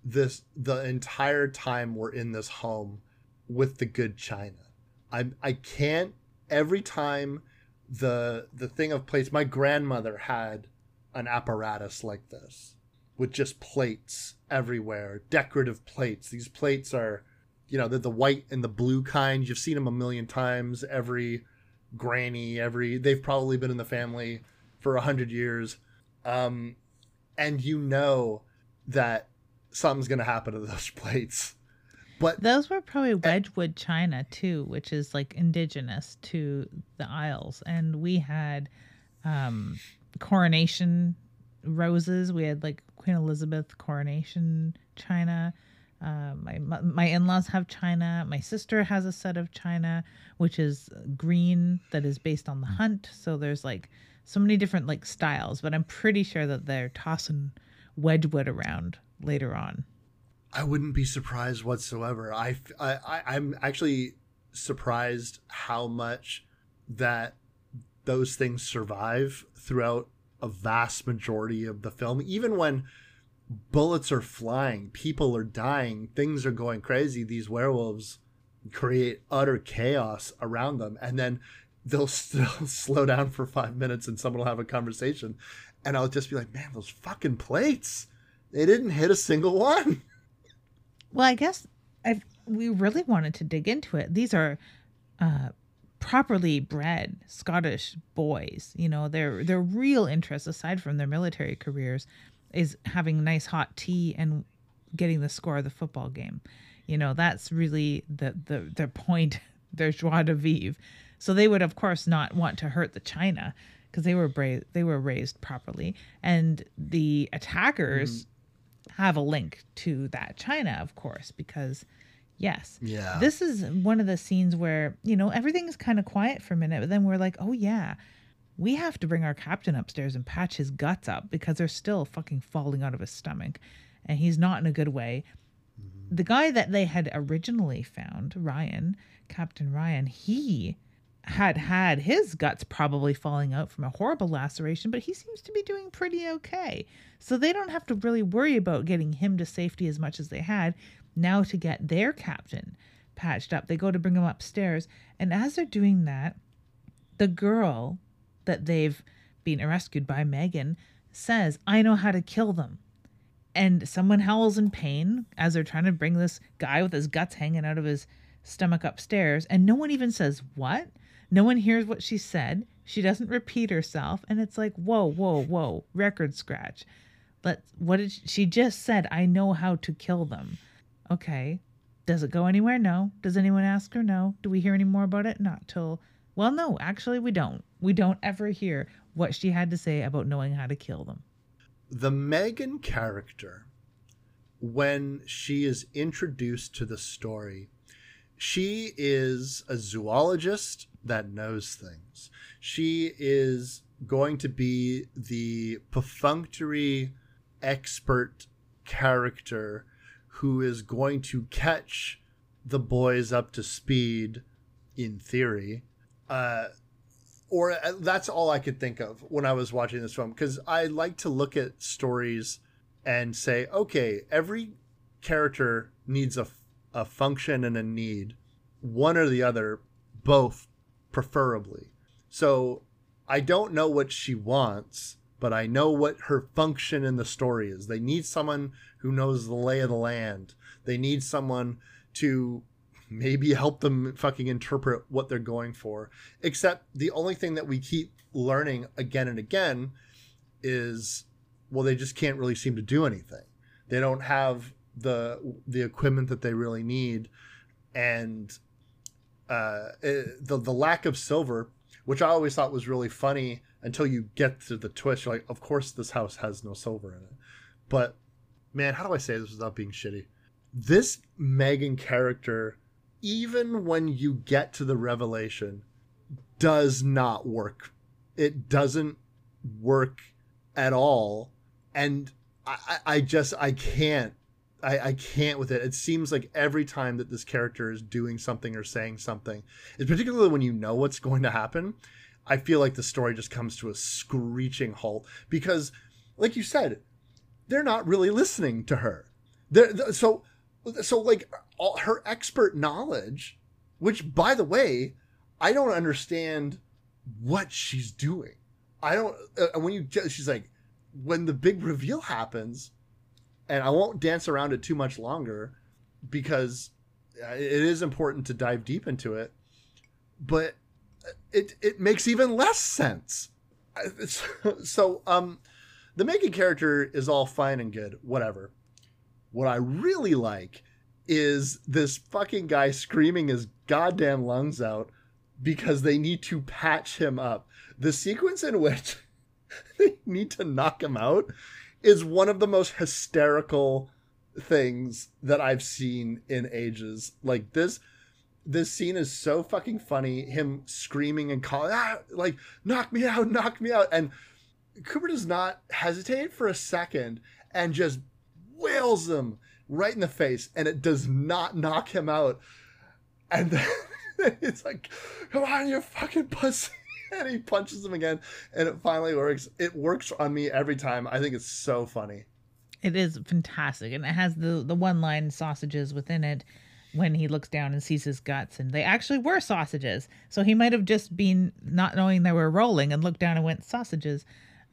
the entire time we're in this home with the good china. I can't, every time the thing of plates, my grandmother had an apparatus like this with just plates everywhere, decorative plates. These plates are, they're the white and the blue kind. You've seen them a million times. Every granny, they've probably been in the family for 100 years. And that something's going to happen to those plates. But those were probably Wedgwood china too, which is like indigenous to the Isles. And we had coronation roses. We had like Queen Elizabeth coronation china. My in-laws have china. My sister has a set of china, which is green, that is based on the hunt. So there's like so many different like styles, but I'm pretty sure that they're tossing Wedgwood around later on. I wouldn't be surprised whatsoever. I'm actually surprised how much that those things survive throughout a vast majority of the film. Even when bullets are flying, people are dying, things are going crazy, these werewolves create utter chaos around them, and then they'll still slow down for 5 minutes and someone will have a conversation, and I'll just be like, man, those fucking plates, they didn't hit a single one. Well, I guess we really wanted to dig into it. These are properly bred Scottish boys. You know, their real interest, aside from their military careers, is having nice hot tea and getting the score of the football game. You know, that's really their point, their joie de vivre. So they would, of course, not want to hurt the china because they were raised properly, and the attackers have a link to that china, of course, because yes, this is one of the scenes where, you know, everything's kind of quiet for a minute, but then we're like, oh yeah, we have to bring our captain upstairs and patch his guts up because they're still fucking falling out of his stomach, and he's not in a good way. The guy that they had originally found, Captain Ryan, he had his guts probably falling out from a horrible laceration, but he seems to be doing pretty okay. So they don't have to really worry about getting him to safety as much as they had. Now to get their captain patched up, they go to bring him upstairs, and as they're doing that, the girl that they've been rescued by, Megan, says, I know how to kill them. And someone howls in pain as they're trying to bring this guy with his guts hanging out of his stomach upstairs, and no one even says what. No one hears what she said. She doesn't repeat herself, and it's like, whoa, record scratch. What did she just said? I know how to kill them. Okay. Does it go anywhere? No. Does anyone ask her? No. Do we hear any more about it? Not till... Well, no, actually we don't. We don't ever hear what she had to say about knowing how to kill them. The Megan character, when she is introduced to the story, she is a zoologist that knows things. She is going to be the perfunctory expert character who is going to catch the boys up to speed, in theory. Or that's all I could think of when I was watching this film, because I like to look at stories and say, okay, every character needs a function and a need, one or the other, both preferably. So I don't know what she wants, but I know what her function in the story is. They need someone who knows the lay of the land. They need someone to maybe help them fucking interpret what they're going for. Except the only thing that we keep learning again and again is, well, they just can't really seem to do anything. They don't have the equipment that they really need. And the lack of silver, which I always thought was really funny until you get to the twist. You're like, of course this house has no silver in it. But man, how do I say this without being shitty? This Megan character, even when you get to the revelation, does not work. It doesn't work at all. And I can't with it. It seems like every time that this character is doing something or saying something, it's particularly when you know what's going to happen, I feel like the story just comes to a screeching halt because, like you said, they're not really listening to her. So like all her expert knowledge, which, by the way, I don't understand what she's doing. I don't. She's like, when the big reveal happens, and I won't dance around it too much longer because it is important to dive deep into it, but it makes even less sense. So the Megan character is all fine and good, whatever. What I really like is this fucking guy screaming his goddamn lungs out because they need to patch him up. The sequence in which they need to knock him out is one of the most hysterical things that I've seen in ages. Like this scene is so fucking funny. Him screaming and calling, like, knock me out. And Cooper does not hesitate for a second and just wails him right in the face, and it does not knock him out. And then it's like, come on, you fucking pussy. And he punches him again, and it finally works. It works on me every time. I think it's so funny. It is fantastic, and it has the one-line sausages within it when he looks down and sees his guts, and they actually were sausages. So he might have just been not knowing they were rolling and looked down and went sausages.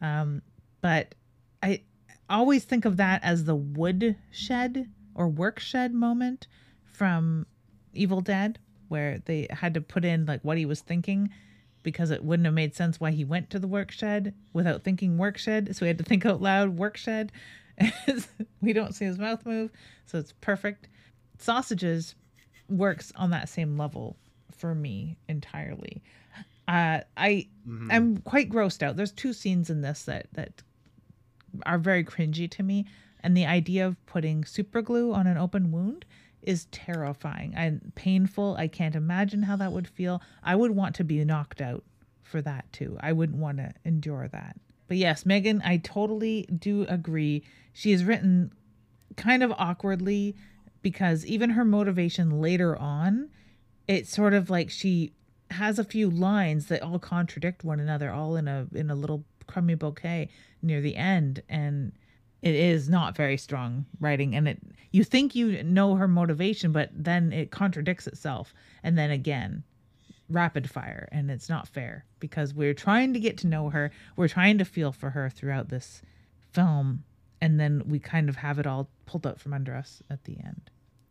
But I always think of that as the wood shed or work shed moment from Evil Dead, where they had to put in like what he was thinking, because it wouldn't have made sense why he went to the work shed without thinking work shed. So he had to think out loud work shed. We don't see his mouth move, so it's perfect. Sausages works on that same level for me entirely. I'm quite grossed out. There's two scenes in this that are very cringy to me, and the idea of putting super glue on an open wound is terrifying and painful. I can't imagine how that would feel. I would want to be knocked out for that too. I wouldn't want to endure that. But yes, Megan, I totally do agree. She is written kind of awkwardly, because even her motivation later on, it's sort of like she has a few lines that all contradict one another, all in a little crummy bouquet near the end, and it is not very strong writing. And you think you know her motivation, but then it contradicts itself, and then again, rapid fire, and it's not fair, because we're trying to get to know her, we're trying to feel for her throughout this film, and then we kind of have it all pulled out from under us at the end.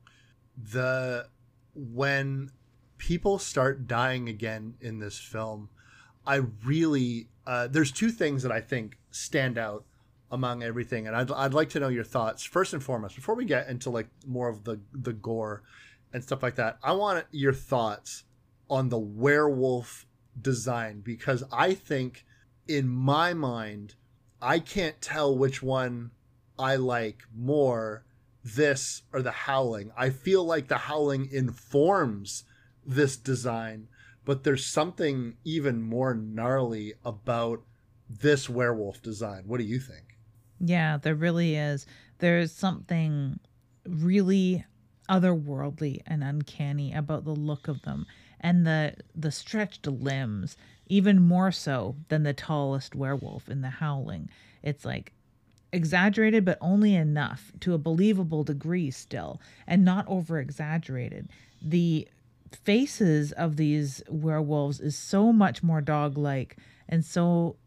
When people start dying again in this film, I really there's two things that I think stand out among everything, and I'd like to know your thoughts. First and foremost, before we get into like more of the gore and stuff like that, I want your thoughts on the werewolf design, because I think in my mind I can't tell which one I like more, this or the Howling. I feel like the Howling informs this design, but there's something even more gnarly about this werewolf design. What do you think? Yeah, there really is. There's something really otherworldly and uncanny about the look of them, and the stretched limbs, even more so than the tallest werewolf in the Howling. It's like exaggerated, but only enough to a believable degree still, and not over exaggerated. The faces of these werewolves is so much more dog-like and so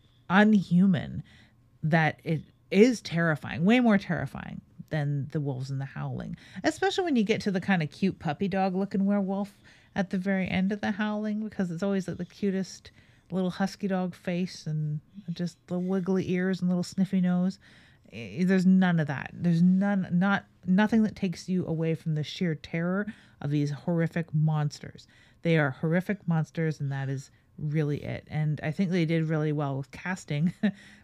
unhuman that it is terrifying, way more terrifying than the wolves in the Howling, especially when you get to the kind of cute puppy dog looking werewolf at the very end of the Howling, because it's always like the cutest little husky dog face and just the wiggly ears and little sniffy nose. There's none of that. There's nothing that takes you away from the sheer terror of these horrific monsters. They are horrific monsters, and that is really it. And I think they did really well with casting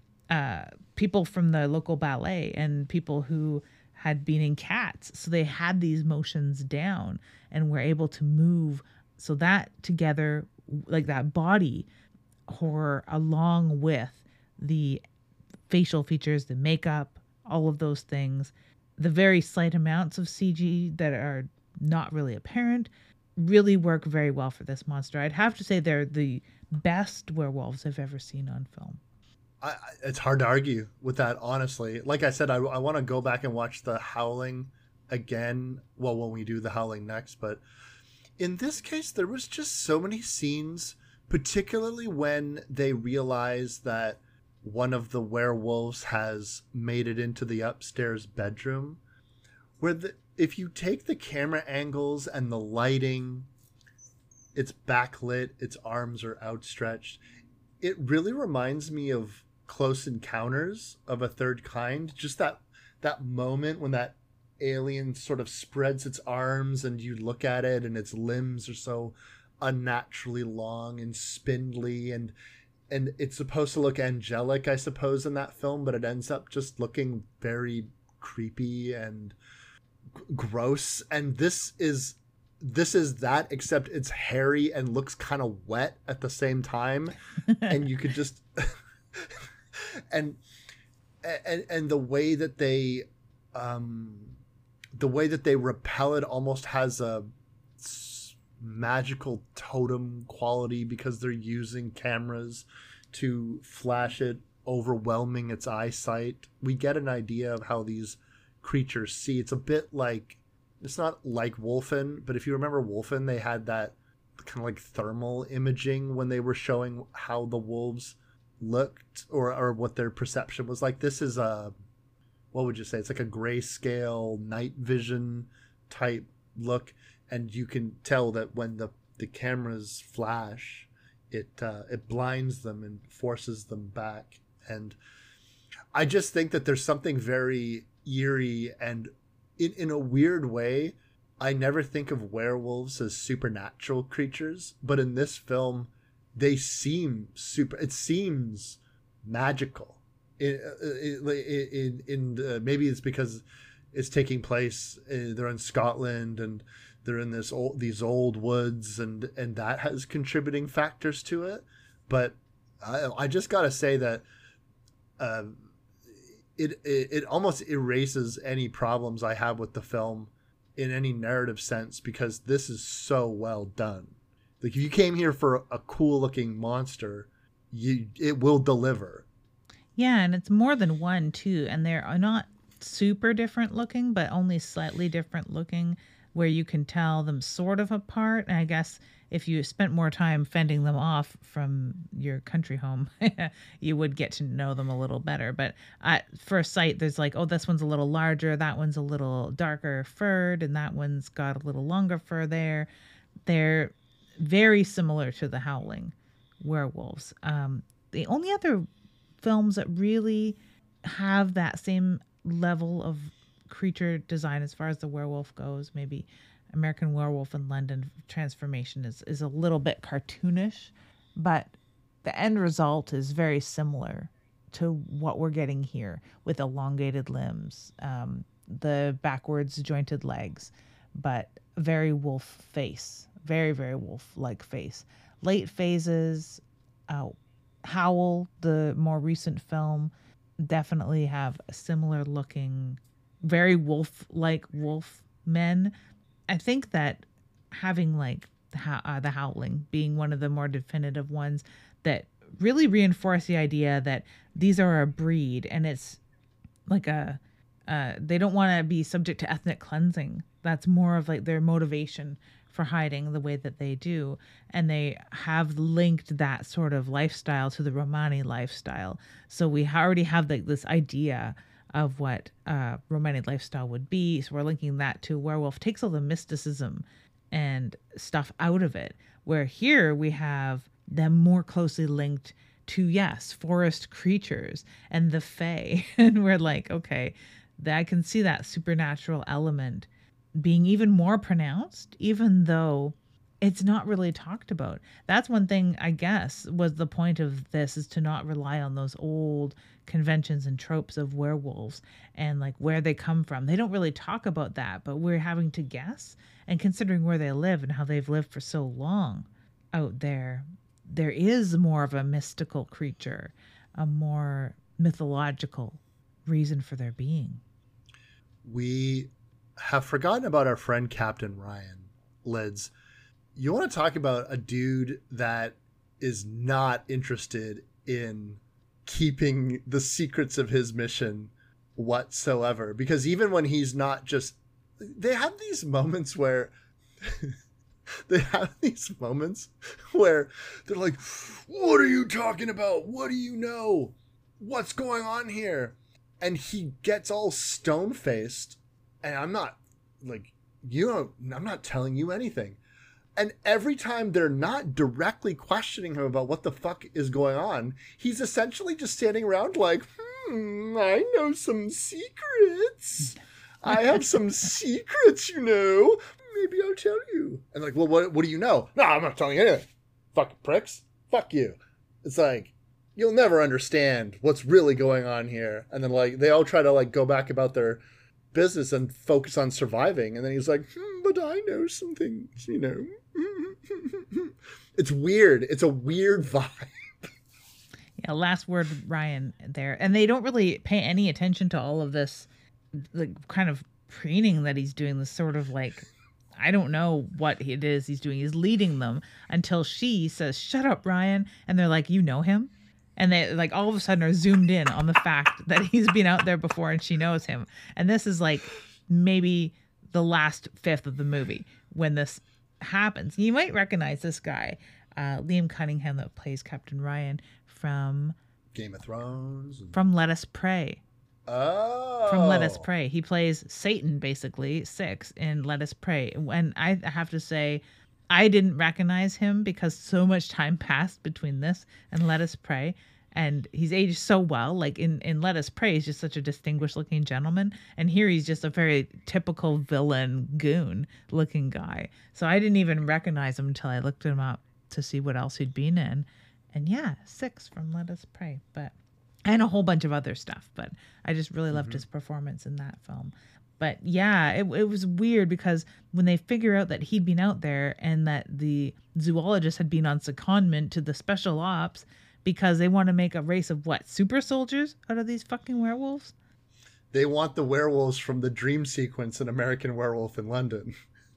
people from the local ballet and people who had been in Cats. So they had these motions down and were able to move. So that together, like that body horror, along with the facial features, the makeup, all of those things, the very slight amounts of CG that are not really apparent, really work very well for this monster. I'd have to say they're the best werewolves I've ever seen on film. It's hard to argue with that, honestly. Like I said, I want to go back and watch the Howling again, well, when we do the Howling next, but in this case, there was just so many scenes, particularly when they realize that one of the werewolves has made it into the upstairs bedroom, where if you take the camera angles and the lighting, it's backlit, its arms are outstretched, it really reminds me of Close Encounters of a Third Kind. Just that moment when that alien sort of spreads its arms and you look at it and its limbs are so unnaturally long and spindly, and it's supposed to look angelic, I suppose, in that film, but it ends up just looking very creepy and gross. And this is that, except it's hairy and looks kind of wet at the same time. And you could just and the way that they repel it almost has a magical totem quality, because they're using cameras to flash it, overwhelming its eyesight. We get an idea of how these creatures see. It's a bit like, it's not like Wolfen, but if you remember Wolfen, they had that kind of like thermal imaging when they were showing how the wolves looked, or what their perception was like. This is a, what would you say? It's like a grayscale night vision type look. And you can tell that when the cameras flash, it blinds them and forces them back. And I just think that there's something very eerie, and in a weird way, I never think of werewolves as supernatural creatures, but in this film, they seem it seems magical. Maybe it's because it's taking place, they're in Scotland, and they're in these old woods, and that has contributing factors to it. But I just gotta say that it almost erases any problems I have with the film in any narrative sense, because this is so well done. Like, if you came here for a cool looking monster, it will deliver. Yeah, and it's more than one too, and they're not super different looking, but only slightly different looking, where you can tell them sort of apart. And I guess if you spent more time fending them off from your country home, you would get to know them a little better. But at first sight, there's like, oh, this one's a little larger, that one's a little darker furred, and that one's got a little longer fur there. They're very similar to the Howling werewolves. The only other films that really have that same level of creature design as far as the werewolf goes, maybe American Werewolf in London Transformation is a little bit cartoonish, but the end result is very similar to what we're getting here, with elongated limbs, the backwards jointed legs, but very wolf face, very, very wolf-like face. Late phases, Howl, the more recent film, definitely have a similar looking, very wolf-like wolf men. I think that having like the Howling being one of the more definitive ones that really reinforce the idea that these are a breed, and it's like they don't want to be subject to ethnic cleansing. That's more of like their motivation for hiding the way that they do. And they have linked that sort of lifestyle to the Romani lifestyle. So we already have like this idea of what Romani lifestyle would be. So we're linking that to werewolf. Takes all the mysticism and stuff out of it. Where here we have them more closely linked to, yes, forest creatures and the fae. And we're like, okay, I can see that supernatural element being even more pronounced, even though it's not really talked about. That's one thing, I guess, was the point of this, is to not rely on those old conventions and tropes of werewolves and like where they come from. They don't really talk about that, but we're having to guess. And considering where they live and how they've lived for so long out there, there is more of a mystical creature, a more mythological reason for their being. We have forgotten about our friend Captain Ryan. Lids, you want to talk about a dude that is not interested in keeping the secrets of his mission whatsoever, because even when he's not just, they have these moments where they're like, what are you talking about? What do you know? What's going on here? And he gets all stone-faced, and I'm not telling you anything. And every time they're not directly questioning him about what the fuck is going on, he's essentially just standing around like, I know some secrets. I have some secrets, you know. Maybe I'll tell you. And like, well, what do you know? No, I'm not telling you anything. Fucking pricks. Fuck you. It's like, you'll never understand what's really going on here. And then like they all try to like go back about their business and focus on surviving. And then he's like, but I know some things, you know. It's weird. It's a weird vibe. Yeah, last word with Ryan there. And they don't really pay any attention to all of this, like, kind of preening that he's doing, this sort of like, I don't know what it is he's doing. He's leading them until she says, shut up, Ryan. And they're like, you know him? And they like all of a sudden are zoomed in on the fact that he's been out there before and she knows him. And this is like maybe the last fifth of the movie when this happens. You might recognize this guy, Liam Cunningham, that plays Captain Ryan from Game of Thrones. From Let Us Pray. Oh. From Let Us Pray. He plays Satan, basically, Six, in Let Us Pray. And I have to say, I didn't recognize him because so much time passed between this and Let Us Pray. And he's aged so well. Like in Let Us Pray, he's just such a distinguished looking gentleman. And here he's just a very typical villain goon looking guy. So I didn't even recognize him until I looked him up to see what else he'd been in. And yeah, Six from Let Us Pray. And a whole bunch of other stuff. But I just really loved his performance in that film. But yeah, it was weird because when they figure out that he'd been out there and that the zoologist had been on secondment to the special ops because they want to make a race of what? Super soldiers out of these fucking werewolves? They want the werewolves from the dream sequence in American Werewolf in London.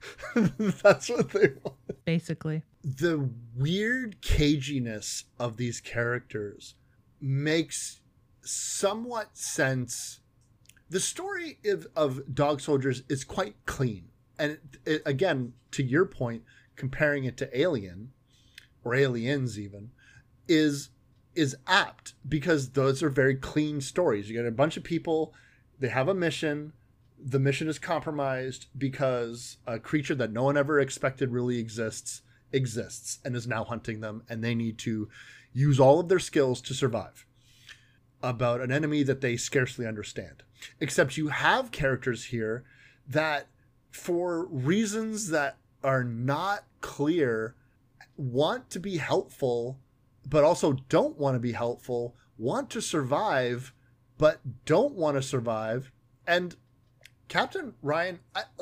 That's what they want. Basically. The weird caginess of these characters makes somewhat sense. The story of Dog Soldiers is quite clean. And again, to your point, comparing it to Alien, or Aliens even, is apt because those are very clean stories. You get a bunch of people, they have a mission, the mission is compromised because a creature that no one ever expected really exists and is now hunting them, and they need to use all of their skills to survive about an enemy that they scarcely understand. Except you have characters here that, for reasons that are not clear, want to be helpful, but also don't want to be helpful, want to survive, but don't want to survive. And Captain Ryan,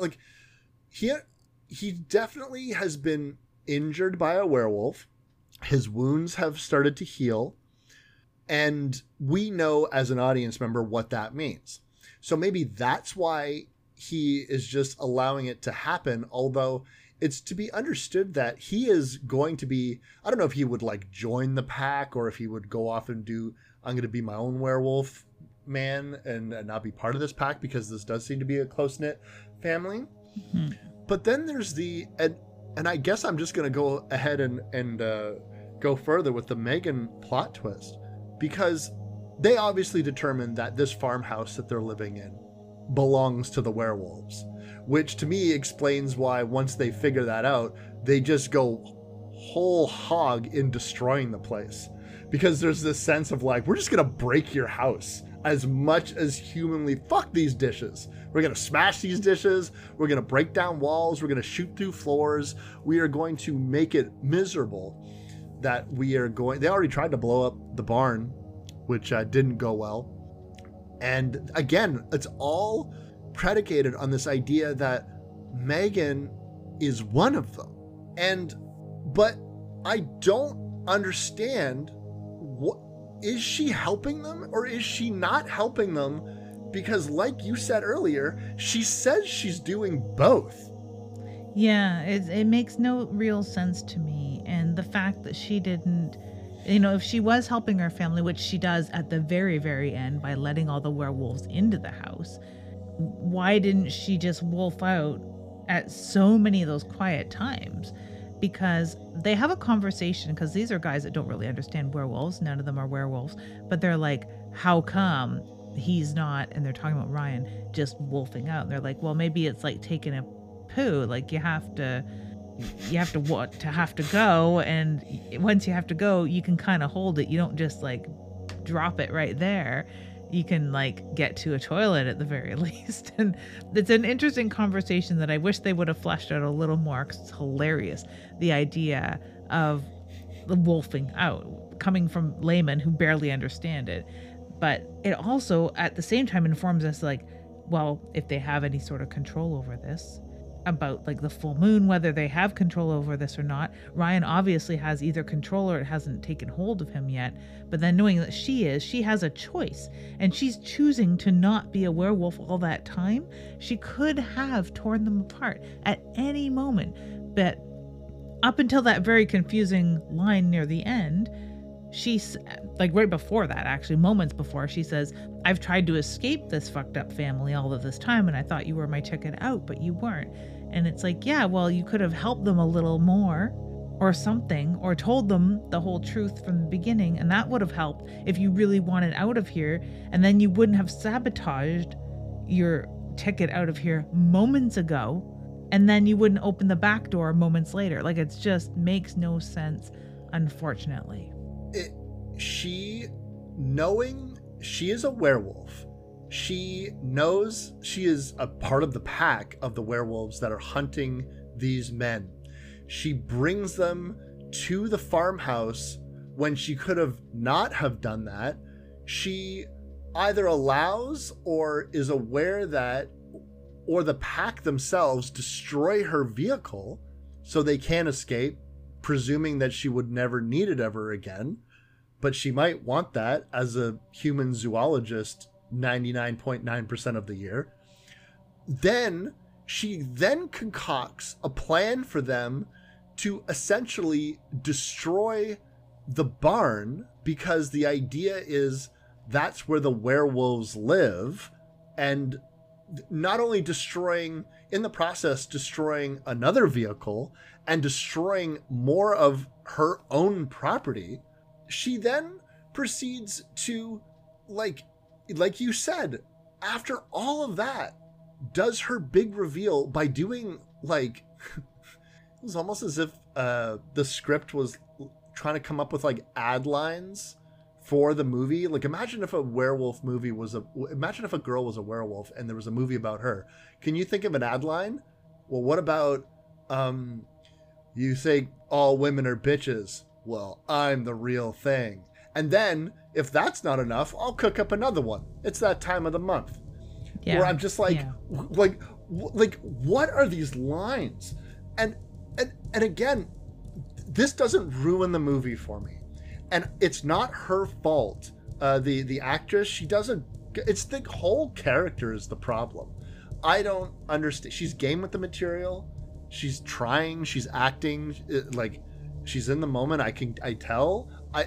he definitely has been injured by a werewolf. His wounds have started to heal. And we know as an audience member what that means. So maybe that's why he is just allowing it to happen. Although it's to be understood that he is going to be, I don't know if he would like join the pack or if he would go off and do, I'm going to be my own werewolf man and not be part of this pack, because this does seem to be a close-knit family. Mm-hmm. But then there's and I guess I'm just going to go ahead and go further with the Megan plot twist, because they obviously determined that this farmhouse that they're living in belongs to the werewolves, which to me explains why once they figure that out, they just go whole hog in destroying the place. Because there's this sense of like, we're just going to break your house as much as humanly. Fuck these dishes. We're going to smash these dishes. We're going to break down walls. We're going to shoot through floors. We are going to make it miserable. They already tried to blow up the barn, which didn't go well. And again, it's all predicated on this idea that Megan is one of them. But I don't understand, what is she helping them or is she not helping them? Because like you said earlier, she says she's doing both. Yeah, it makes no real sense to me. And the fact that she didn't, if she was helping her family, which she does at the very, very end by letting all the werewolves into the house, why didn't she just wolf out at so many of those quiet times? Because they have a conversation, because these are guys that don't really understand werewolves. None of them are werewolves. But they're like, how come he's not, and they're talking about Ryan, just wolfing out? And they're like, well, maybe it's like taking a poo. Like you have to go, and once you have to go, you can kind of hold it. You don't just like drop it right there. You can like get to a toilet at the very least. And it's an interesting conversation that I wish they would have fleshed out a little more, because it's hilarious, the idea of the wolfing out. coming from laymen who barely understand it. But it also at the same time informs us, like, well, if they have any sort of control over this, about like the full moon, whether they have control over this or not. Ryan obviously has either control or it hasn't taken hold of him yet. But then knowing that she has a choice, and she's choosing to not be a werewolf all that time. She could have torn them apart at any moment. But up until that very confusing line near the end, she's like right before that, actually moments before, she says, I've tried to escape this fucked up family all of this time, and I thought you were my ticket out, but you weren't. And it's like, yeah, well, you could have helped them a little more or something, or told them the whole truth from the beginning, and that would have helped if you really wanted out of here. And then you wouldn't have sabotaged your ticket out of here moments ago, and then you wouldn't open the back door moments later. Like, it just makes no sense, unfortunately. She, knowing she is a werewolf, she knows she is a part of the pack of the werewolves that are hunting these men. She brings them to the farmhouse when she could have not have done that. She either allows or is aware that, or the pack themselves destroy her vehicle so they can't escape, presuming that she would never need it ever again. But she might want that as a human zoologist 99.9% of the year. Then she concocts a plan for them to essentially destroy the barn, because the idea is that's where the werewolves live, and not only destroying, in the process, destroying another vehicle and destroying more of her own property. She then proceeds to, like you said, after all of that, does her big reveal by doing, like, it was almost as if the script was trying to come up with, like, ad lines for the movie. Like, imagine if a werewolf movie was imagine if a girl was a werewolf and there was a movie about her. Can you think of an ad line? Well, what about, you say all women are bitches. Well, I'm the real thing. And then, if that's not enough, I'll cook up another one. It's that time of the month. Yeah. Where I'm just like, what are these lines? And again, this doesn't ruin the movie for me. And it's not her fault. The actress, she doesn't, it's the whole character is the problem. I don't understand. She's game with the material. She's trying, she's acting, like, she's in the moment. I could tell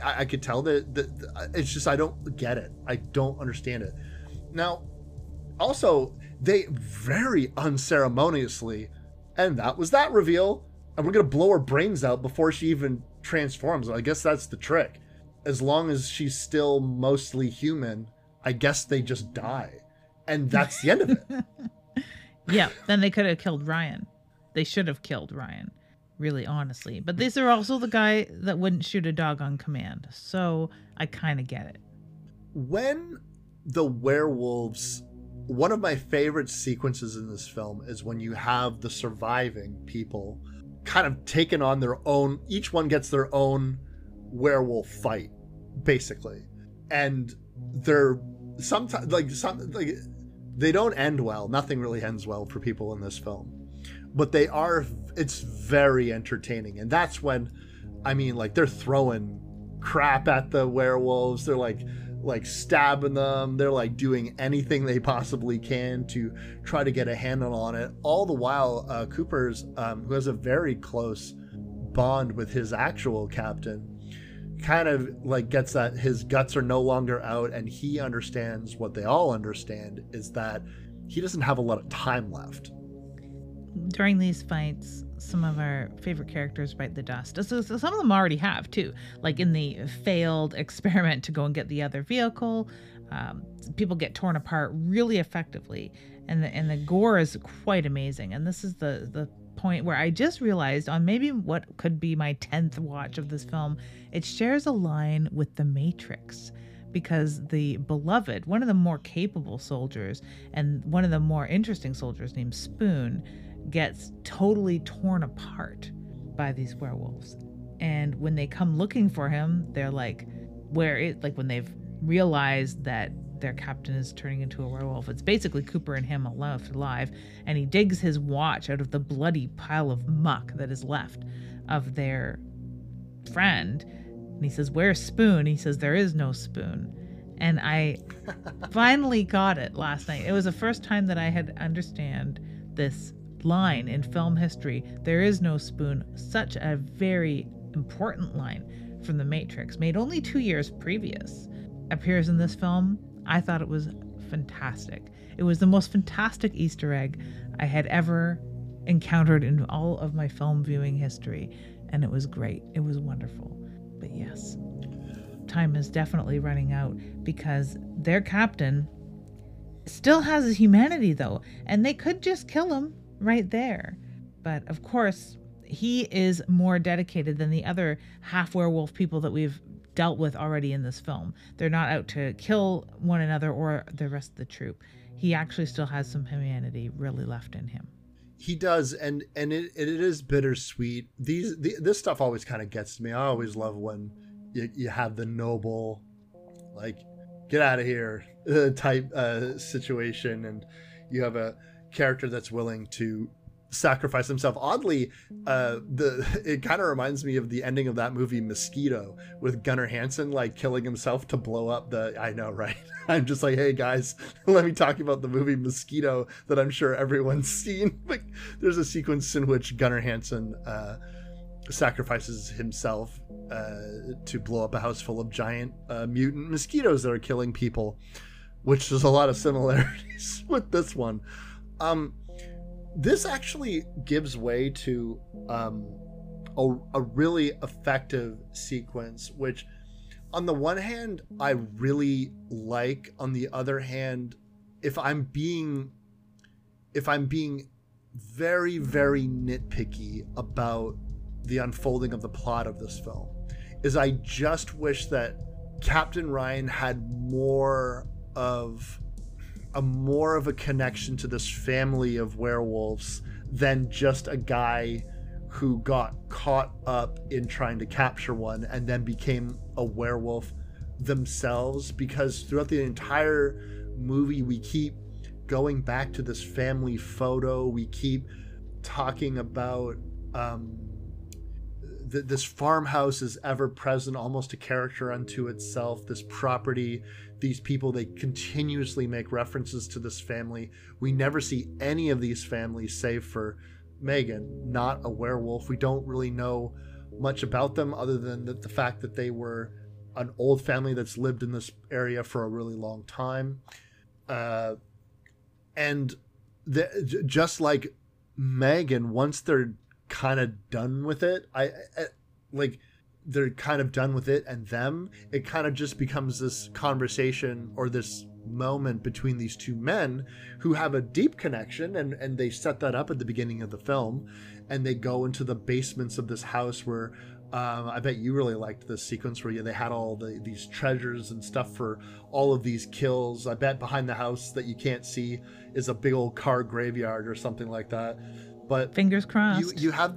that it's just, I don't get it. I don't understand it. Now, also, they very unceremoniously, and that was that reveal, and we're going to blow her brains out before she even transforms. I guess that's the trick. As long as she's still mostly human, I guess they just die. And that's the end of it. Yeah, then they could have killed Ryan. They should have killed Ryan, really, honestly. But these are also the guy that wouldn't shoot a dog on command. So I kind of get it. When the werewolves, one of my favorite sequences in this film is when you have the surviving people kind of taken on their own, each one gets their own werewolf fight, basically. And they're sometimes they don't end well. Nothing really ends well for people in this film. But it's very entertaining. And that's when, I mean, like, they're throwing crap at the werewolves. They're like stabbing them. They're like doing anything they possibly can to try to get a handle on it. All the while, Cooper's, who has a very close bond with his actual captain, kind of like gets that his guts are no longer out, and he understands what they all understand, is that he doesn't have a lot of time left. During these fights, some of our favorite characters bite the dust. So some of them already have, too. Like in the failed experiment to go and get the other vehicle, people get torn apart really effectively. And the gore is quite amazing. And this is the point where I just realized, on maybe what could be my 10th watch of this film, it shares a line with The Matrix. Because the Beloved, one of the more capable soldiers and one of the more interesting soldiers named Spoon, gets totally torn apart by these werewolves. And when they come looking for him, they're like, when they've realized that their captain is turning into a werewolf, it's basically Cooper and him left alive. And he digs his watch out of the bloody pile of muck that is left of their friend. And he says, "Where's Spoon?" He says, "There is no Spoon." And I finally got it last night. It was the first time that I had understand this line in film history. There is no Spoon. Such a very important line from The Matrix, made only 2 years previous, appears in this film. I thought it was fantastic. It was the most fantastic Easter egg I had ever encountered in all of my film viewing history. And it was great. It was wonderful. But yes, time is definitely running out because their captain still has his humanity though, and they could just kill him right there. But of course, he is more dedicated than the other half werewolf people that we've dealt with already in this film. They're not out to kill one another or the rest of the troop. He actually still has some humanity really left in him. He does, and it is bittersweet. This stuff always kind of gets to me. I always love when you have the noble, like, get out of here type situation, and you have a character that's willing to sacrifice himself. Oddly, it kind of reminds me of the ending of that movie Mosquito, with Gunnar Hansen like killing himself to blow up the. I know, right? I'm just like, hey guys, let me talk about the movie Mosquito that I'm sure everyone's seen. Like, there's a sequence in which Gunnar Hansen sacrifices himself to blow up a house full of giant mutant mosquitoes that are killing people, which there's a lot of similarities with this one. This actually gives way to a really effective sequence, which on the one hand I really like. On the other hand, if I'm being very, very nitpicky about the unfolding of the plot of this film, is I just wish that Captain Ryan had more of a connection to this family of werewolves than just a guy who got caught up in trying to capture one and then became a werewolf themselves. Because throughout the entire movie we keep going back to this family photo, we keep talking about this farmhouse is ever present, almost a character unto itself, this property, these people. They continuously make references to this family. We never see any of these families save for Megan, not a werewolf. We don't really know much about them other than the fact that they were an old family that's lived in this area for a really long time. And just like Megan, once they're kind of done with it, they're kind of done with it and them, it kind of just becomes this conversation or this moment between these two men who have a deep connection, and they set that up at the beginning of the film, and they go into the basements of this house where I bet you really liked this sequence where they had all these treasures and stuff for all of these kills. I bet behind the house that you can't see is a big old car graveyard or something like that. But fingers crossed. You have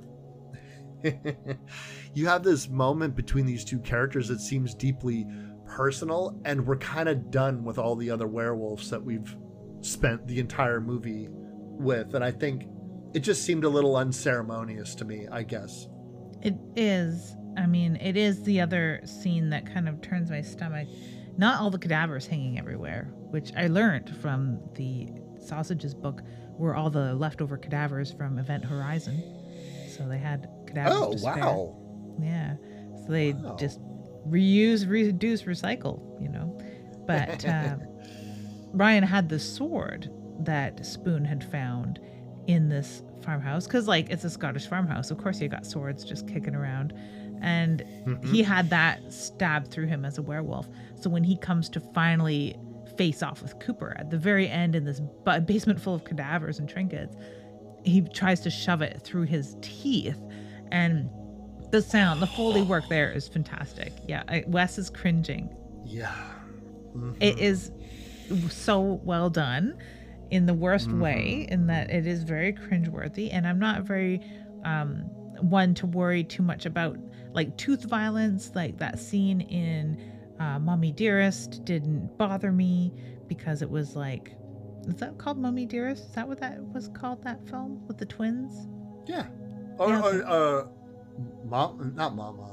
you have this moment between these two characters that seems deeply personal, and we're kind of done with all the other werewolves that we've spent the entire movie with. And I think it just seemed a little unceremonious to me, I guess. It is. I mean, it is the other scene that kind of turns my stomach. Not all the cadavers hanging everywhere, which I learned from the Sausages book, were all the leftover cadavers from Event Horizon. So they had cadavers to spare. Wow. Yeah. So they just reuse, reduce, recycle, But Ryan had the sword that Spoon had found in this farmhouse, because it's a Scottish farmhouse. Of course you got swords just kicking around. And he had that stabbed through him as a werewolf. So when he comes to finally face off with Cooper at the very end in this basement full of cadavers and trinkets, he tries to shove it through his teeth, and the sound, the Foley work there is fantastic. Yeah, Wes is cringing. Yeah. It is so well done in the worst way, in that it is very cringeworthy, and I'm not very one to worry too much about Like tooth violence, like that scene in Mommy Dearest didn't bother me because it was like, is that called Mommy Dearest? Is that what that was called, that film with the twins? Yeah. Yeah, Or mom, not mama.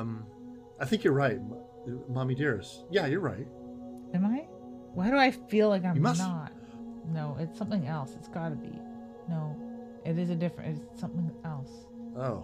I think you're right. Mommy Dearest. Yeah, you're right. Am I? Why do I feel like I'm You must- not? No, it's something else. It's got to be. No, it is a different. It's something else. Oh.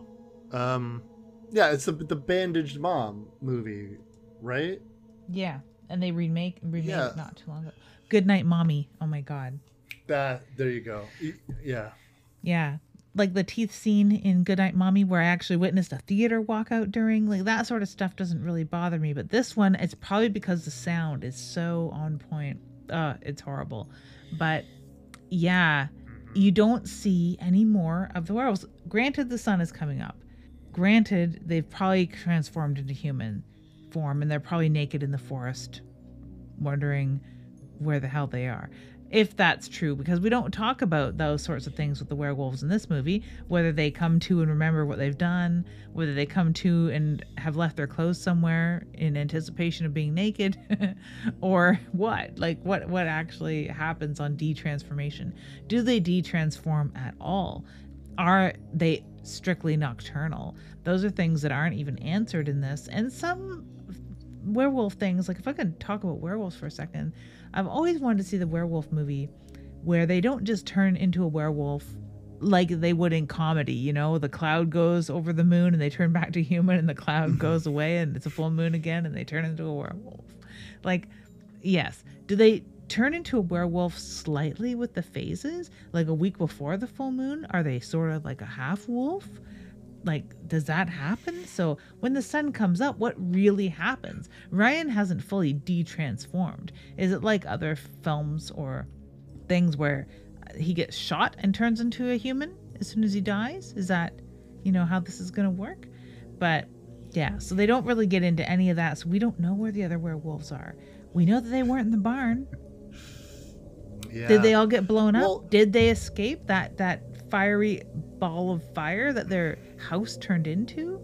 Yeah, it's the bandaged mom movie, right? Yeah, and they remade Yeah. it not too long ago. Good Night, Mommy. Oh my God. There you go. Yeah. Yeah, like the teeth scene in Good Night, Mommy, where I actually witnessed a theater walkout during. Like that sort of stuff doesn't really bother me, but this one, it's probably because the sound is so on point. It's horrible, but yeah, you don't see any more of the werewolves. Granted, the sun is coming up. Granted, they've probably transformed into human form and they're probably naked in the forest, wondering where the hell they are. If that's true, because we don't talk about those sorts of things with the werewolves in this movie, whether they come to and remember what they've done, whether they come to and have left their clothes somewhere in anticipation of being naked, or what? Like what actually happens on detransformation? Do they detransform at all? Are they strictly nocturnal? Those are things that aren't even answered in this. And some werewolf things, like if I can talk about werewolves for a second, I've always wanted to see the werewolf movie where they don't just turn into a werewolf like they would in comedy, you know, the cloud goes over the moon and they turn back to human and the cloud goes away and it's a full moon again and they turn into a werewolf. Like, yes. Do they turn into a werewolf slightly with the phases? Like a week before the full moon? Are they sort of like a half wolf? Like, does that happen? So when the sun comes up, what really happens? Ryan hasn't fully detransformed. Is it like other films or things where he gets shot and turns into a human as soon as he dies? Is that, you know, how this is going to work? But yeah, so they don't really get into any of that. So we don't know where the other werewolves are. We know that they weren't in the barn. Yeah. Did they all get blown up? Well- Did they escape that fiery ball of fire that their house turned into?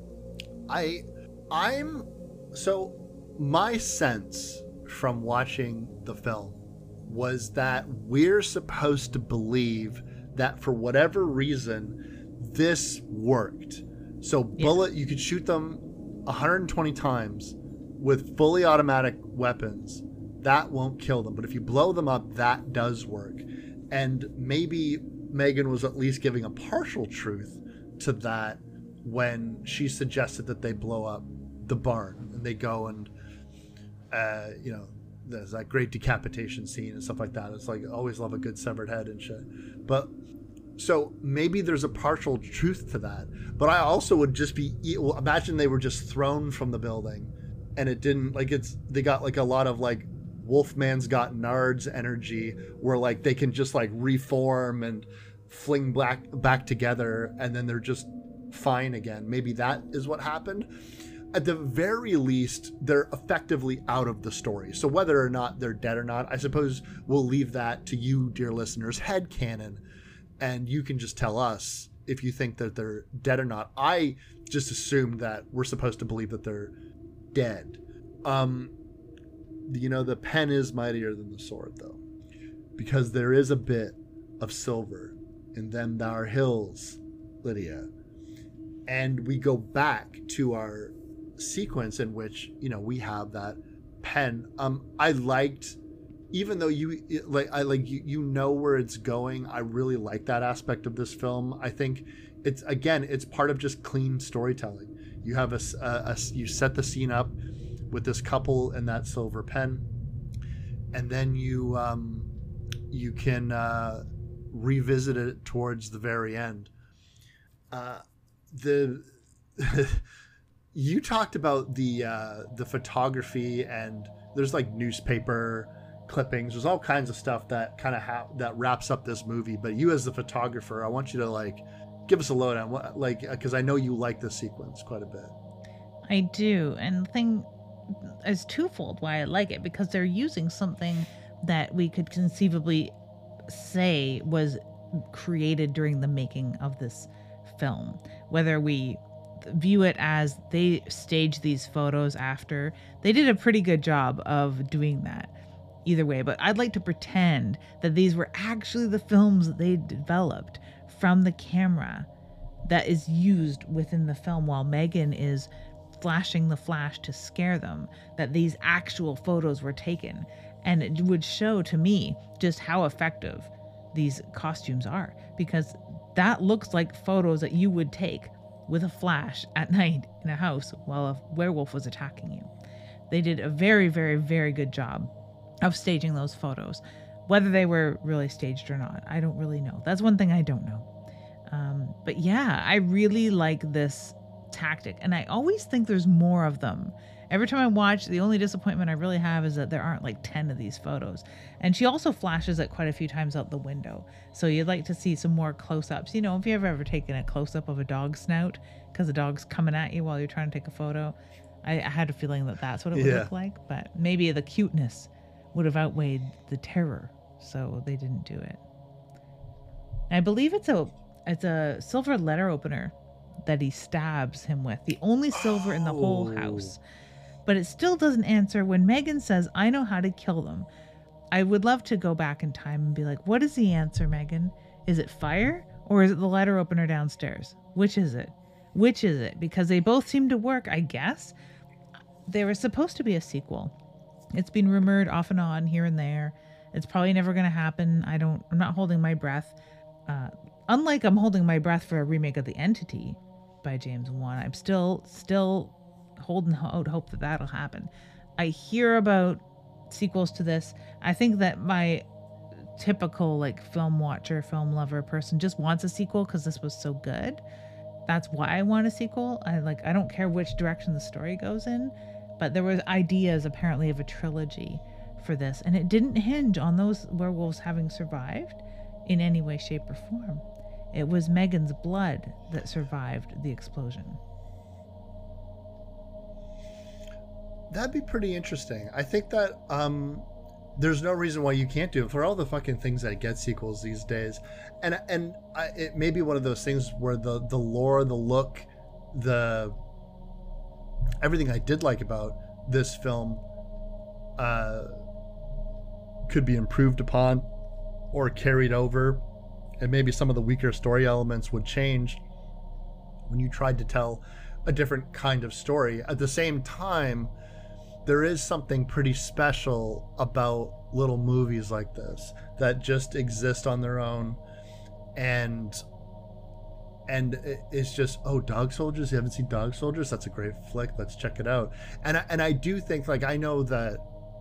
I'm so my sense from watching the film was that we're supposed to believe that for whatever reason this worked. So bullet, you could shoot them 120 times with fully automatic weapons. That won't kill them, but if you blow them up, that does work. And maybe Megan was at least giving a partial truth to that when she suggested that they blow up the barn and they go and you know, there's that great decapitation scene and stuff like that. It's like, always love a good severed head and shit. But so maybe there's a partial truth to that, but I also would just be, well, imagine they were just thrown from the building and it didn't, like, they got like a lot of like Wolfman's Got Nards energy where like they can just like reform and fling back together and then they're just fine again. Maybe that is what happened. At the very least, they're effectively out of the story. So whether or not they're dead or not, I suppose we'll leave that to you, dear listeners, headcanon, and you can just tell us if you think that they're dead or not. I just assumed that we're supposed to believe that they're dead. You know, the pen is mightier than the sword, though, because there is a bit of silver in them thar hills, Lydia. And we go back to our sequence in which, you know, we have that pen. I liked, even though you know where it's going, I really like that aspect of this film. I think it's part of just clean storytelling. You have you set the scene up with this couple and that silver pen, and then you can revisit it towards the very end. You talked about the photography, and there's like newspaper clippings. There's all kinds of stuff that kind of that wraps up this movie. But you, as the photographer, I want you to like give us a lowdown, because I know you like this sequence quite a bit. I do, and the thing is twofold why I like it, because they're using something that we could conceivably say was created during the making of this film, whether we view it as they staged these photos after. They did a pretty good job of doing that either way, but I'd like to pretend that these were actually the films that they developed from the camera that is used within the film while Megan is flashing the flash to scare them, that these actual photos were taken. And it would show to me just how effective these costumes are, because that looks like photos that you would take with a flash at night in a house while a werewolf was attacking you. They did a very, very, very good job of staging those photos. Whether they were really staged or not, I don't really know. That's one thing I don't know. But yeah, I really like this tactic, and I always think there's more of them. Every time I watch, the only disappointment I really have is that there aren't like 10 of these photos. And she also flashes it quite a few times out the window. So you'd like to see some more close-ups. You know, if you've ever taken a close-up of a dog's snout because the dog's coming at you while you're trying to take a photo, I had a feeling that that's what it would look like. But maybe the cuteness would have outweighed the terror, so they didn't do it. And I believe it's a silver letter opener that he stabs him with, the only silver in the whole house. But it still doesn't answer when Megan says, "I know how to kill them." I would love to go back in time and be like, what is the answer, Megan? Is it fire, or is it the letter opener downstairs? Which is it? Which is it? Because they both seem to work, I guess. There was supposed to be a sequel. It's been rumored off and on here and there. It's probably never going to happen. I'm not holding my breath. Unlike I'm holding my breath for a remake of The Entity by James Wan, I'm still holding out hope that that'll happen. I hear about sequels to this. I think that my typical like film watcher, film lover person just wants a sequel because this was so good. That's why I want a sequel. I don't care which direction the story goes in, but there was ideas apparently of a trilogy for this, and it didn't hinge on those werewolves having survived in any way, shape, or form. It was Megan's blood that survived the explosion. That'd be pretty interesting. I think that there's no reason why you can't do it for all the fucking things that get sequels these days. And it may be one of those things where the lore, the look, everything I did like about this film could be improved upon or carried over, and maybe some of the weaker story elements would change when you tried to tell a different kind of story. At the same time, there is something pretty special about little movies like this that just exist on their own, and it's just, oh, Dog Soldiers, you haven't seen Dog Soldiers? That's a great flick, let's check it out. And I do think, like, I know that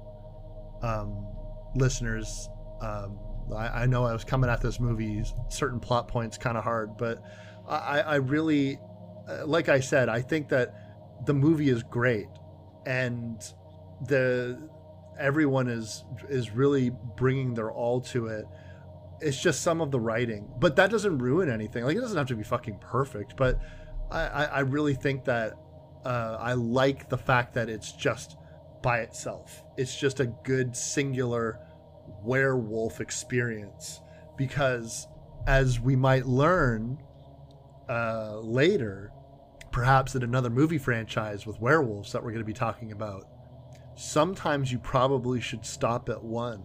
listeners, I know I was coming at this movie certain plot points kind of hard, but I really, like I said, I think that the movie is great, and everyone is really bringing their all to it. It's just some of the writing, but that doesn't ruin anything. Like, it doesn't have to be fucking perfect, but I really think that I like the fact that it's just by itself. It's just a good singular werewolf experience, because as we might learn later, perhaps in another movie franchise with werewolves that we're going to be talking about, sometimes you probably should stop at one.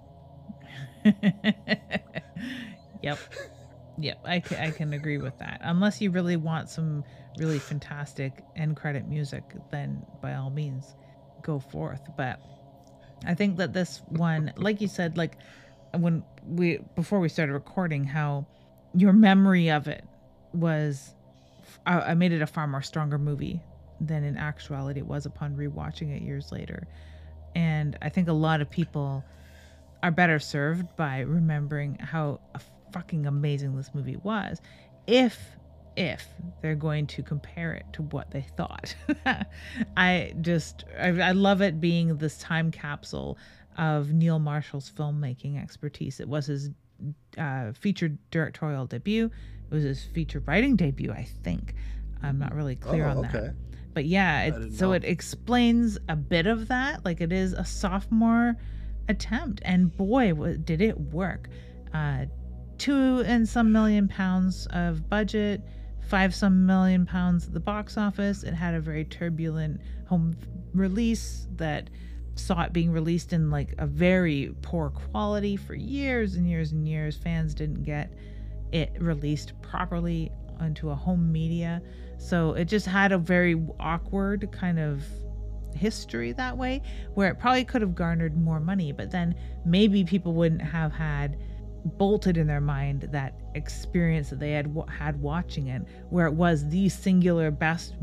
Yep, I can agree with that. Unless you really want some really fantastic end credit music, then by all means go forth. But I think that this one, like you said, like before we started recording, how your memory of it was, I made it a far more stronger movie than in actuality it was upon rewatching it years later. And I think a lot of people are better served by remembering how fucking amazing this movie was, if they're going to compare it to what they thought. I love it being this time capsule of Neil Marshall's filmmaking expertise. It was his featured directorial debut. It was his feature writing debut, I think. I'm not really clear on that. But yeah, it explains a bit of that. Like, it is a sophomore attempt, and boy, did it work. 2 and some million pounds of budget, 5-some million pounds at the box office. It had a very turbulent home release that saw it being released in like a very poor quality for years and years and years. Fans didn't get it released properly onto a home media. So it just had a very awkward kind of history that way, where it probably could have garnered more money, but then maybe people wouldn't have had bolted in their mind that experience that they had watching it, where it was the singular best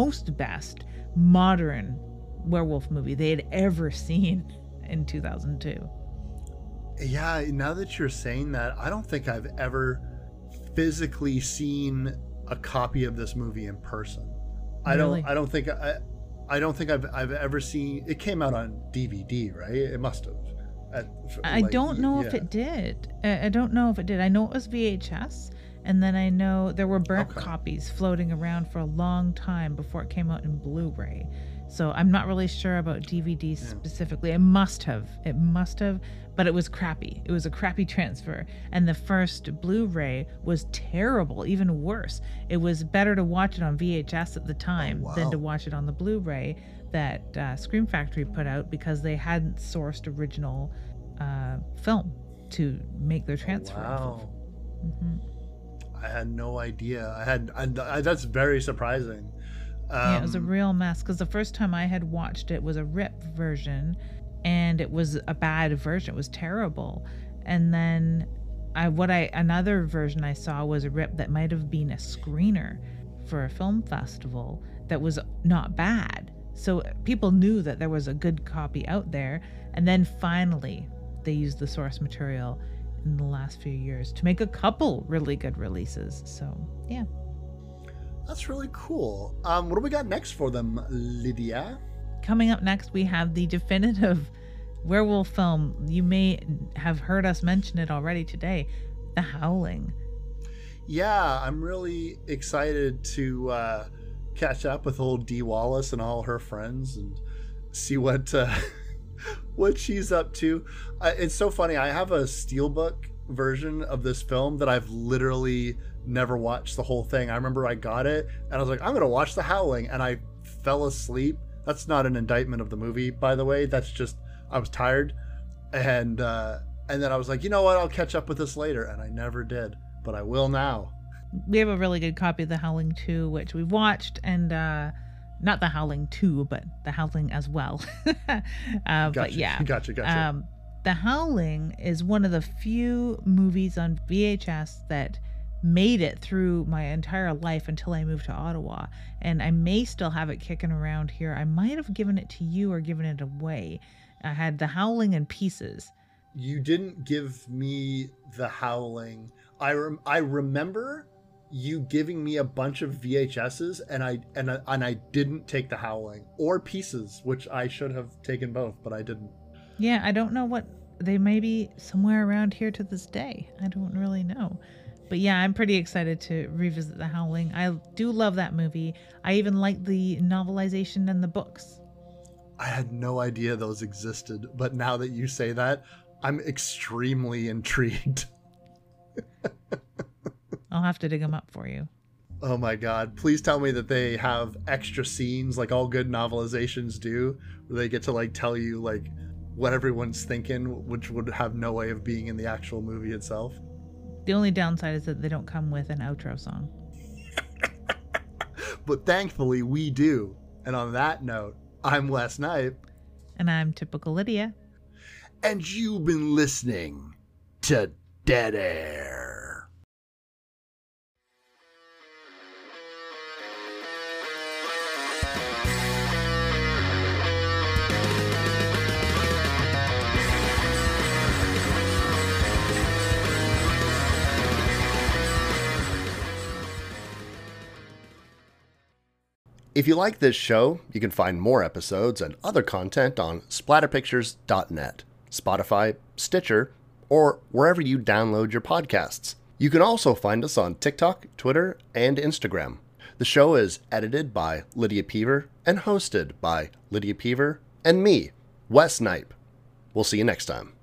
modern werewolf movie they had ever seen in 2002. Yeah, now that you're saying that, I don't think I've ever physically seen a copy of this movie in person. Really? I don't think I've ever seen it. Came out on DVD, right? It must have. I don't know if it did. I don't know if it did. I know it was VHS, and then I know there were burnt copies floating around for a long time before it came out in Blu-ray. So I'm not really sure about DVD specifically. It must have, but it was crappy. It was a crappy transfer. And the first Blu-ray was terrible, even worse. It was better to watch it on VHS at the time than to watch it on the Blu-ray that Scream Factory put out, because they hadn't sourced original film to make their transfer off of. I had no idea. That's very surprising. Yeah, it was a real mess, because the first time I had watched it was a RIP version, and it was a bad version. It was terrible. And then another version I saw was a RIP that might have been a screener for a film festival that was not bad. So people knew that there was a good copy out there, and then finally they used the source material in the last few years to make a couple really good releases. So yeah. That's really cool. What do we got next for them, Lydia? Coming up next, we have the definitive werewolf film. You may have heard us mention it already today, The Howling. Yeah, I'm really excited to catch up with old Dee Wallace and all her friends and see what she's up to. It's so funny. I have a steelbook version of this film that I've literally never watched the whole thing. I remember I got it and I was like, I'm gonna watch The Howling, and I fell asleep. That's not an indictment of the movie, by the way. That's just I was tired, and then I was like, you know what, I'll catch up with this later, and I never did, but I will now. We have a really good copy of The Howling 2, which we've watched, and not The Howling 2, but The Howling as well. But yeah, gotcha. The Howling is one of the few movies on VHS that made it through my entire life until I moved to Ottawa, and I may still have it kicking around here. I might have given it to you or given it away. I had The Howling in pieces. You didn't give me The Howling. I remember you giving me a bunch of VHSs, and I didn't take The Howling or Pieces, which I should have taken both, but I didn't. Yeah, I don't know what they may be somewhere around here to this day. I don't really know. But yeah, I'm pretty excited to revisit The Howling. I do love that movie. I even like the novelization and the books. I had no idea those existed, but now that you say that, I'm extremely intrigued. I'll have to dig them up for you. Oh my God. Please tell me that they have extra scenes like all good novelizations do, where they get to like tell you like what everyone's thinking, which would have no way of being in the actual movie itself. The only downside is that they don't come with an outro song. But thankfully we do. And on that note, I'm Wes Knipe. And I'm Typical Lydia. And you've been listening to Dead Air. If you like this show, you can find more episodes and other content on splatterpictures.net, Spotify, Stitcher, or wherever you download your podcasts. You can also find us on TikTok, Twitter, and Instagram. The show is edited by Lydia Peaver and hosted by Lydia Peaver and me, Wes Knipe. We'll see you next time.